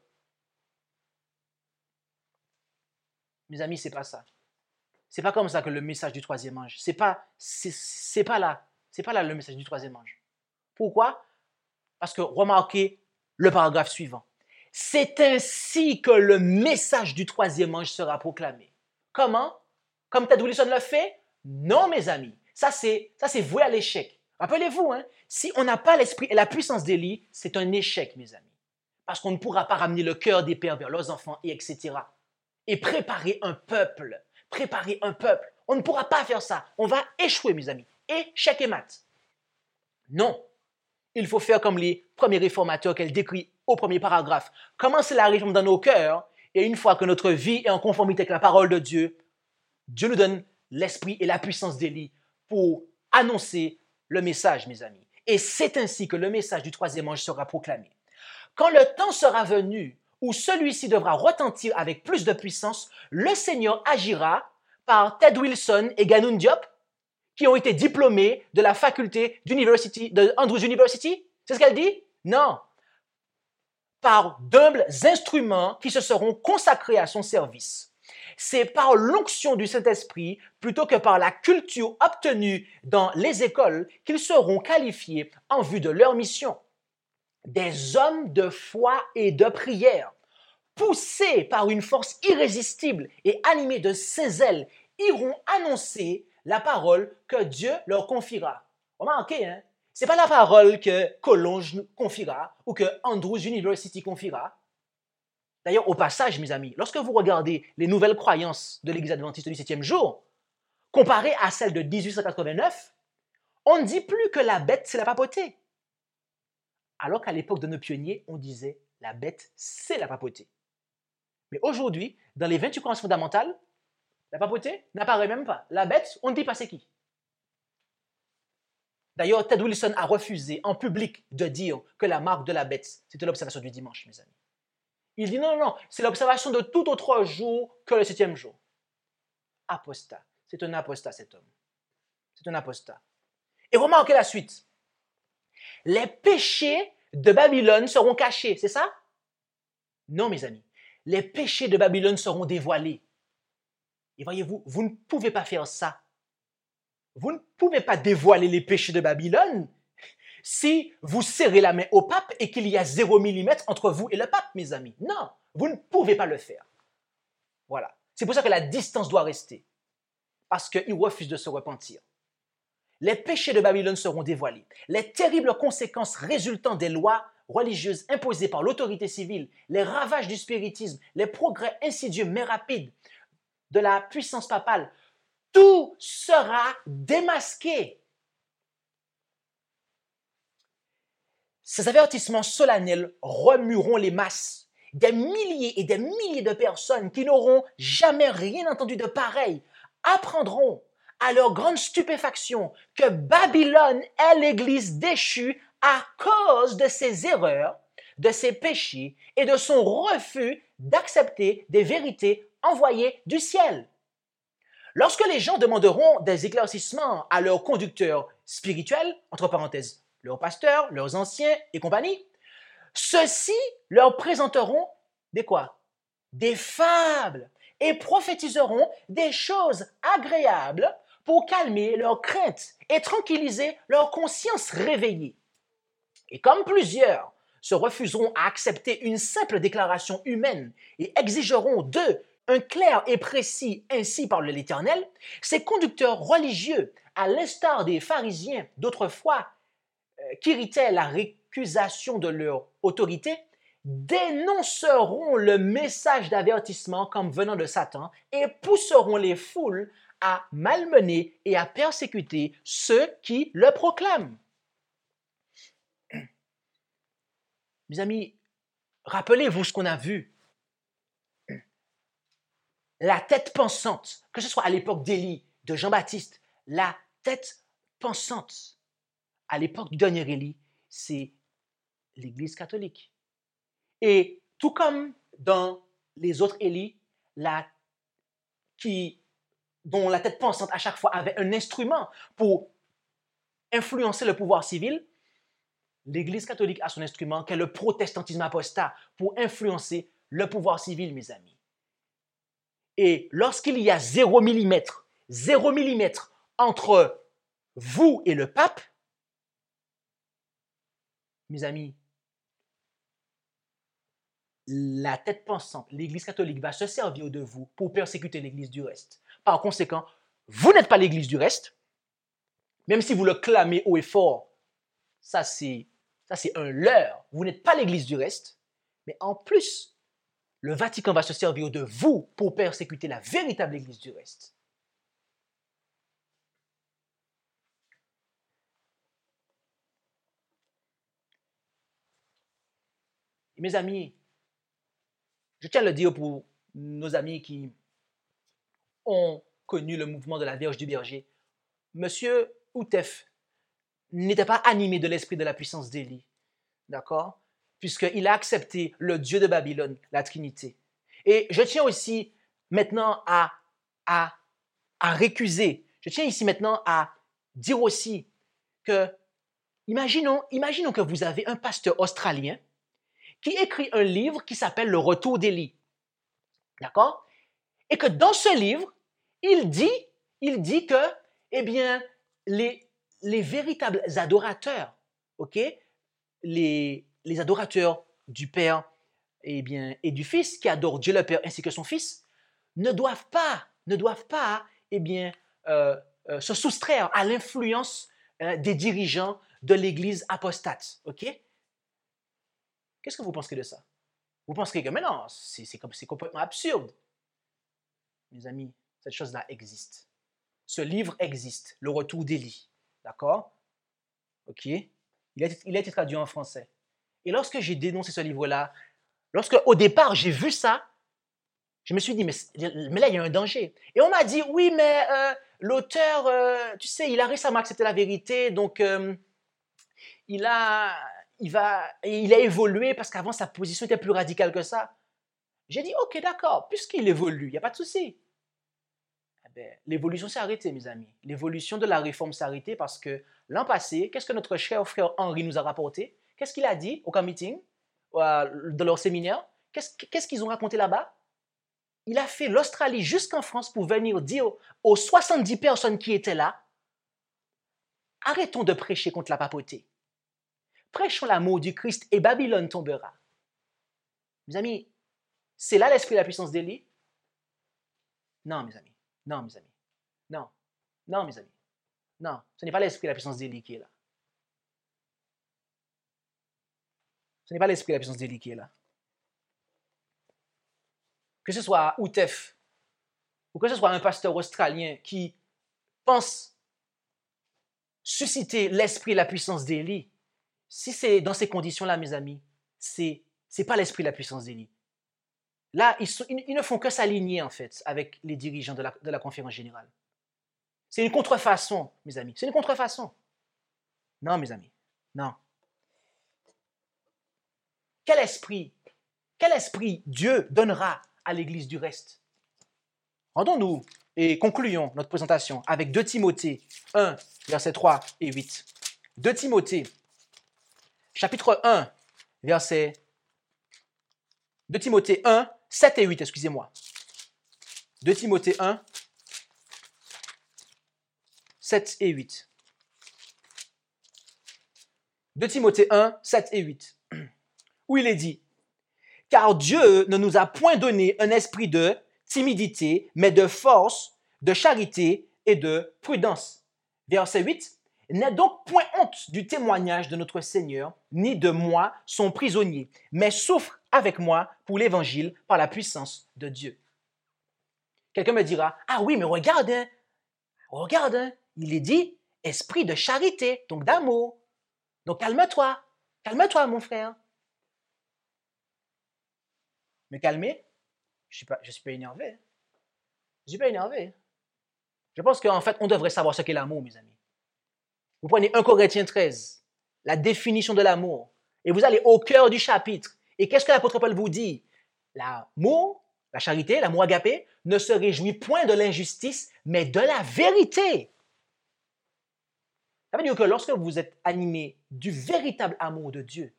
Mes amis, c'est pas ça. C'est pas comme ça que le message du troisième ange. C'est pas là le message du troisième ange. Pourquoi? Parce que remarquez le paragraphe suivant. C'est ainsi que le message du troisième ange sera proclamé. Comment? Comme Ted Wilson l'a fait? Non, mes amis. Ça, c'est voué à l'échec. Rappelez-vous, hein, si on n'a pas l'esprit et la puissance d'Élie, c'est un échec, mes amis. Parce qu'on ne pourra pas ramener le cœur des pères vers leurs enfants, et etc. Et préparer un peuple. On ne pourra pas faire ça. On va échouer, mes amis. Échec et mat. Non. Il faut faire comme les premiers réformateurs qu'elle décrit au premier paragraphe. Commencer la réforme dans nos cœurs, et une fois que notre vie est en conformité avec la parole de Dieu, Dieu nous donne l'esprit et la puissance d'Élie pour annoncer le message, mes amis. Et c'est ainsi que le message du troisième ange sera proclamé. Quand le temps sera venu où celui-ci devra retentir avec plus de puissance, le Seigneur agira par Ted Wilson et Ganoun Diop, qui ont été diplômés de la faculté de Andrews University. C'est ce qu'elle dit? Non. par d'humbles instruments qui se seront consacrés à son service. C'est par l'onction du Saint-Esprit, plutôt que par la culture obtenue dans les écoles, qu'ils seront qualifiés en vue de leur mission. Des hommes de foi et de prière, poussés par une force irrésistible et animés de saint zèle, iront annoncer la parole que Dieu leur confiera. Remarquez, hein? Ce n'est pas la parole que Collonges confiera ou que Andrews University confiera. D'ailleurs, au passage, mes amis, lorsque vous regardez les nouvelles croyances de l'Église adventiste du 7e jour, comparées à celles de 1889, on ne dit plus que la bête, c'est la papauté. Alors qu'à l'époque de nos pionniers, on disait la bête, c'est la papauté. Mais aujourd'hui, dans les 28 croyances fondamentales, la papauté n'apparaît même pas. La bête, on ne dit pas c'est qui. D'ailleurs, Ted Wilson a refusé en public de dire que la marque de la bête, c'était l'observation du dimanche, mes amis. Il dit non, c'est l'observation de tout autre jour que le 7e jour. Apostat. C'est un apostat, cet homme. C'est un apostat. Et remarquez la suite. Les péchés de Babylone seront cachés, c'est ça? Non, mes amis. Les péchés de Babylone seront dévoilés. Et voyez-vous, vous ne pouvez pas faire ça. Vous ne pouvez pas dévoiler les péchés de Babylone si vous serrez la main au pape et qu'il y a 0 mm entre vous et le pape, mes amis. Non, vous ne pouvez pas le faire. Voilà. C'est pour ça que la distance doit rester. Parce qu'il refuse de se repentir. Les péchés de Babylone seront dévoilés. Les terribles conséquences résultant des lois religieuses imposées par l'autorité civile, les ravages du spiritisme, les progrès insidieux mais rapides de la puissance papale, tout sera démasqué. Ces avertissements solennels remueront les masses. Des milliers et des milliers de personnes qui n'auront jamais rien entendu de pareil apprendront à leur grande stupéfaction que Babylone est l'Église déchue à cause de ses erreurs, de ses péchés et de son refus d'accepter des vérités envoyées du ciel. Lorsque les gens demanderont des éclaircissements à leurs conducteurs spirituels, entre parenthèses, leurs pasteurs, leurs anciens et compagnie, ceux-ci leur présenteront des quoi? Des fables et prophétiseront des choses agréables pour calmer leurs craintes et tranquilliser leur conscience réveillée. Et comme plusieurs se refuseront à accepter une simple déclaration humaine et exigeront d'eux un clair et précis ainsi par l'Éternel, ces conducteurs religieux, à l'instar des pharisiens d'autrefois, qui irritaient la récusation de leur autorité, dénonceront le message d'avertissement comme venant de Satan et pousseront les foules à malmener et à persécuter ceux qui le proclament. Mes amis, rappelez-vous ce qu'on a vu. La tête pensante, que ce soit à l'époque d'Élie, de Jean-Baptiste, la tête pensante, à l'époque du dernier Élie, c'est l'Église catholique. Et tout comme dans les autres Élis, dont la tête pensante à chaque fois avait un instrument pour influencer le pouvoir civil, l'Église catholique a son instrument qu'est le protestantisme apostat pour influencer le pouvoir civil, mes amis. Et lorsqu'il y a 0 mm entre vous et le pape, mes amis, la tête pensante, l'Église catholique va se servir de vous pour persécuter l'Église du reste. Par conséquent, vous n'êtes pas l'Église du reste, même si vous le clamez haut et fort, ça c'est un leurre. Vous n'êtes pas l'Église du reste, mais en plus, le Vatican va se servir de vous pour persécuter la véritable Église du reste. Et mes amis, je tiens à le dire pour nos amis qui ont connu le mouvement de la Vierge du Berger. Monsieur Outef n'était pas animé de l'esprit de la puissance d'Élie, d'accord? Puisqu'il a accepté le Dieu de Babylone, la Trinité. Et je tiens aussi maintenant à récuser, je tiens ici maintenant à dire aussi que, imaginons que vous avez un pasteur australien qui écrit un livre qui s'appelle Le Retour d'Élie. D'accord? Et que dans ce livre, il dit que, eh bien, les véritables adorateurs, ok, les adorateurs du Père eh bien, et du Fils, qui adorent Dieu le Père ainsi que son Fils, ne doivent pas, eh bien, se soustraire à l'influence des dirigeants de l'Église apostate. Ok? Qu'est-ce que vous pensez de ça? Vous pensez que, mais non, c'est complètement absurde. Mes amis, cette chose-là existe. Ce livre existe, Le Retour d'Élie. D'accord? Ok? Il a été traduit en français. Et lorsque j'ai dénoncé ce livre-là, lorsque au départ j'ai vu ça, je me suis dit, mais là, il y a un danger. Et on m'a dit, oui, mais l'auteur, tu sais, il a récemment accepté la vérité, donc il a évolué parce qu'avant, sa position était plus radicale que ça. J'ai dit, ok, d'accord, puisqu'il évolue, il n'y a pas de souci. Eh bien, l'évolution s'est arrêtée, mes amis. L'évolution de la réforme s'est arrêtée parce que l'an passé, qu'est-ce que notre cher frère Henri nous a rapporté? Qu'est-ce qu'il a dit au camp meeting, de leur séminaire? Qu'est-ce qu'ils ont raconté là-bas? Il a fait l'Australie jusqu'en France pour venir dire aux 70 personnes qui étaient là, arrêtons de prêcher contre la papauté. Prêchons l'amour du Christ et Babylone tombera. Mes amis, c'est là l'esprit et la puissance d'Élie? Non, mes amis. Non, mes amis. Non. Non, mes amis. Non, ce n'est pas l'esprit et la puissance d'Élie qui est là. Ce n'est pas l'esprit et la puissance d'Élie qui est là. Que ce soit Outef, ou que ce soit un pasteur australien qui pense susciter l'esprit et la puissance d'Élie, si c'est dans ces conditions-là, mes amis, c'est pas l'esprit et la puissance d'Élie. Là, ils ne font que s'aligner, en fait, avec les dirigeants de la conférence générale. C'est une contrefaçon, mes amis. C'est une contrefaçon. Non, mes amis. Non. Quel esprit Dieu donnera à l'Église du reste? Rendons-nous et concluons notre présentation avec 2 Timothée 1, versets 3 et 8. 2 Timothée, chapitre 1, verset 2 Timothée 1, 7 et 8, excusez-moi. 2 Timothée 1, 7 et 8. 2 Timothée 1, 7 et 8, où il est dit, « Car Dieu ne nous a point donné un esprit de timidité, mais de force, de charité et de prudence. » Verset 8, « N'aie donc point honte du témoignage de notre Seigneur, ni de moi, son prisonnier, mais souffre avec moi pour l'Évangile par la puissance de Dieu. » Quelqu'un me dira, « Ah oui, mais regarde, il est dit esprit de charité, donc d'amour. Donc calme-toi, mon frère. » Me calmer? Je suis pas énervé. Je suis pas énervé. Je pense qu'en fait, on devrait savoir ce qu'est l'amour, mes amis. Vous prenez 1 Corinthiens 13, la définition de l'amour, et vous allez au cœur du chapitre. Et qu'est-ce que l'apôtre Paul vous dit? L'amour, la charité, l'amour agapé, ne se réjouit point de l'injustice, mais de la vérité. Ça veut dire que lorsque vous êtes animé du véritable amour de Dieu,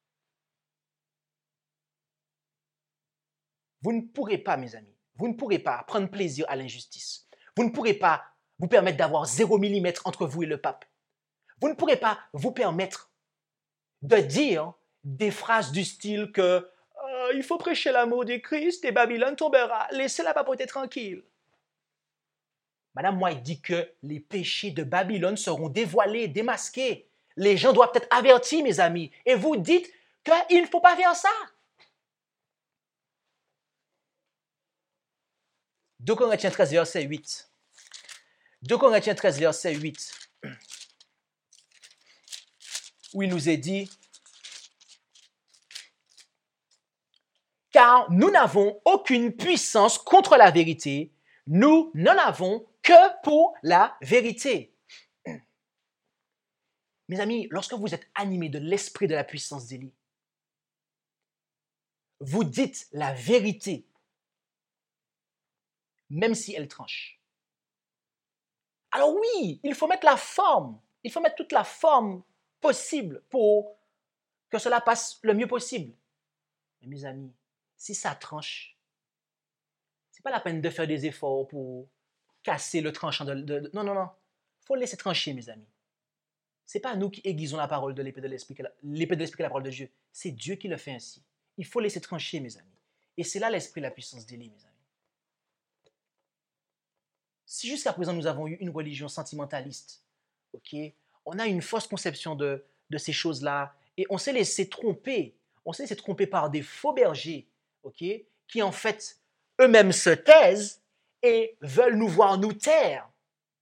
vous ne pourrez pas, mes amis, vous ne pourrez pas prendre plaisir à l'injustice. Vous ne pourrez pas vous permettre d'avoir 0 mm entre vous et le pape. Vous ne pourrez pas vous permettre de dire des phrases du style que il faut prêcher l'amour du Christ et Babylone tombera. Laissez la papauté tranquille. Madame White dit que les péchés de Babylone seront dévoilés, démasqués. Les gens doivent être avertis, mes amis. Et vous dites qu'il ne faut pas faire ça. 2 Corinthiens 13, verset 8. 2 Corinthiens 13, verset 8. Où il nous est dit, « Car nous n'avons aucune puissance contre la vérité, nous n'en avons que pour la vérité. » Mes amis, lorsque vous êtes animés de l'esprit de la puissance d'Élie, vous dites la vérité, même si elle tranche. Alors oui, il faut mettre la forme, il faut mettre toute la forme possible pour que cela passe le mieux possible. Mais mes amis, si ça tranche, ce n'est pas la peine de faire des efforts pour casser le tranchant. Non, non, non. Il faut laisser trancher, mes amis. Ce n'est pas nous qui aiguisons la parole de l'épée de l'esprit, l'épée de l'esprit qui est la parole de Dieu. C'est Dieu qui le fait ainsi. Il faut laisser trancher, mes amis. Et c'est là l'esprit, la puissance d'Élie, mes amis. Si jusqu'à présent nous avons eu une religion sentimentaliste, ok, on a une fausse conception de ces choses-là et on s'est laissé tromper. On s'est laissé tromper par des faux bergers, ok, qui en fait eux-mêmes se taisent et veulent nous voir nous taire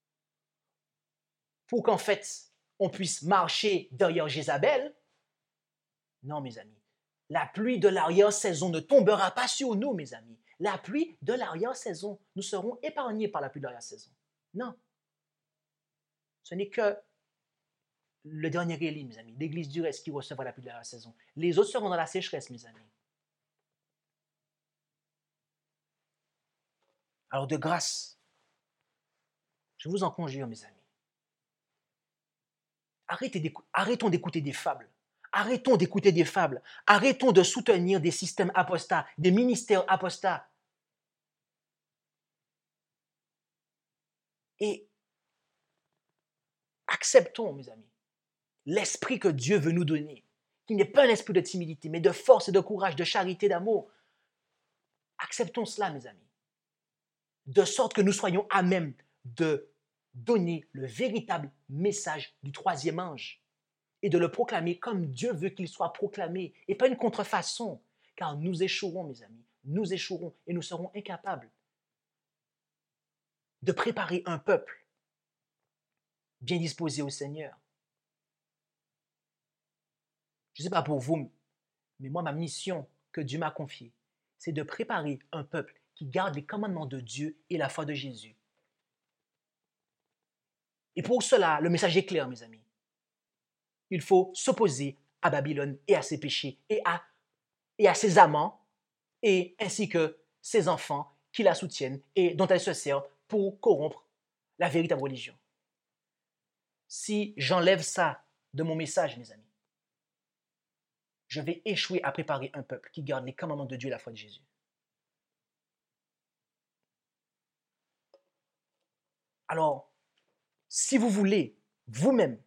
pour qu'en fait on puisse marcher derrière Jézabel. Non, mes amis, la pluie de l'arrière-saison ne tombera pas sur nous, mes amis. La pluie de l'arrière-saison, nous serons épargnés par la pluie de l'arrière-saison. Non. Ce n'est que le dernier Élie, mes amis, l'église du reste qui recevra la pluie de l'arrière-saison. Les autres seront dans la sécheresse, mes amis. Alors de grâce, je vous en conjure, mes amis. Arrêtons d'écouter des fables. Arrêtons d'écouter des fables. Arrêtons de soutenir des systèmes apostats, des ministères apostats. Et acceptons, mes amis, l'esprit que Dieu veut nous donner, qui n'est pas un esprit de timidité, mais de force et de courage, de charité, d'amour. Acceptons cela, mes amis, de sorte que nous soyons à même de donner le véritable message du troisième ange et de le proclamer comme Dieu veut qu'il soit proclamé et pas une contrefaçon, car nous échouerons, mes amis, nous échouerons et nous serons incapables de préparer un peuple bien disposé au Seigneur. Je ne sais pas pour vous, mais moi, ma mission que Dieu m'a confiée, c'est de préparer un peuple qui garde les commandements de Dieu et la foi de Jésus. Et pour cela, le message est clair, mes amis. Il faut s'opposer à Babylone et à ses péchés et à ses amants, et ainsi que ses enfants qui la soutiennent et dont elle se sert pour corrompre la véritable religion. Si j'enlève ça de mon message, mes amis, je vais échouer à préparer un peuple qui garde les commandements de Dieu et la foi de Jésus. Alors, si vous voulez vous-même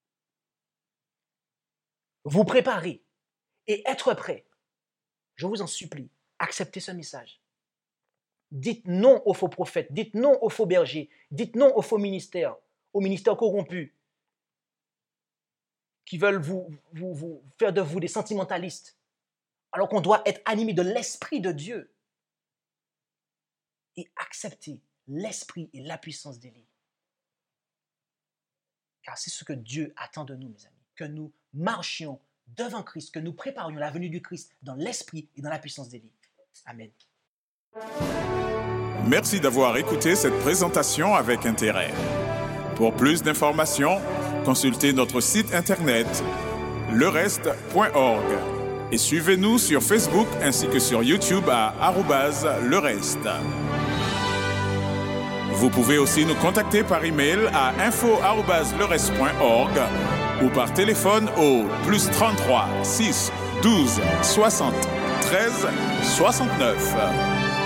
vous préparer et être prêt, je vous en supplie, acceptez ce message. Dites non aux faux prophètes, dites non aux faux bergers, dites non aux faux ministères corrompus qui veulent vous faire de vous des sentimentalistes, alors qu'on doit être animé de l'Esprit de Dieu et accepter l'Esprit et la puissance d'Élie. Car c'est ce que Dieu attend de nous, mes amis, que nous marchions devant Christ, que nous préparions la venue du Christ dans l'Esprit et dans la puissance d'Élie. Amen. Merci d'avoir écouté cette présentation avec intérêt. Pour plus d'informations, consultez notre site internet lereste.org et suivez-nous sur Facebook ainsi que sur YouTube à @lereste. Vous pouvez aussi nous contacter par email à info@lereste.org ou par téléphone au +33 6 12 60 13 69.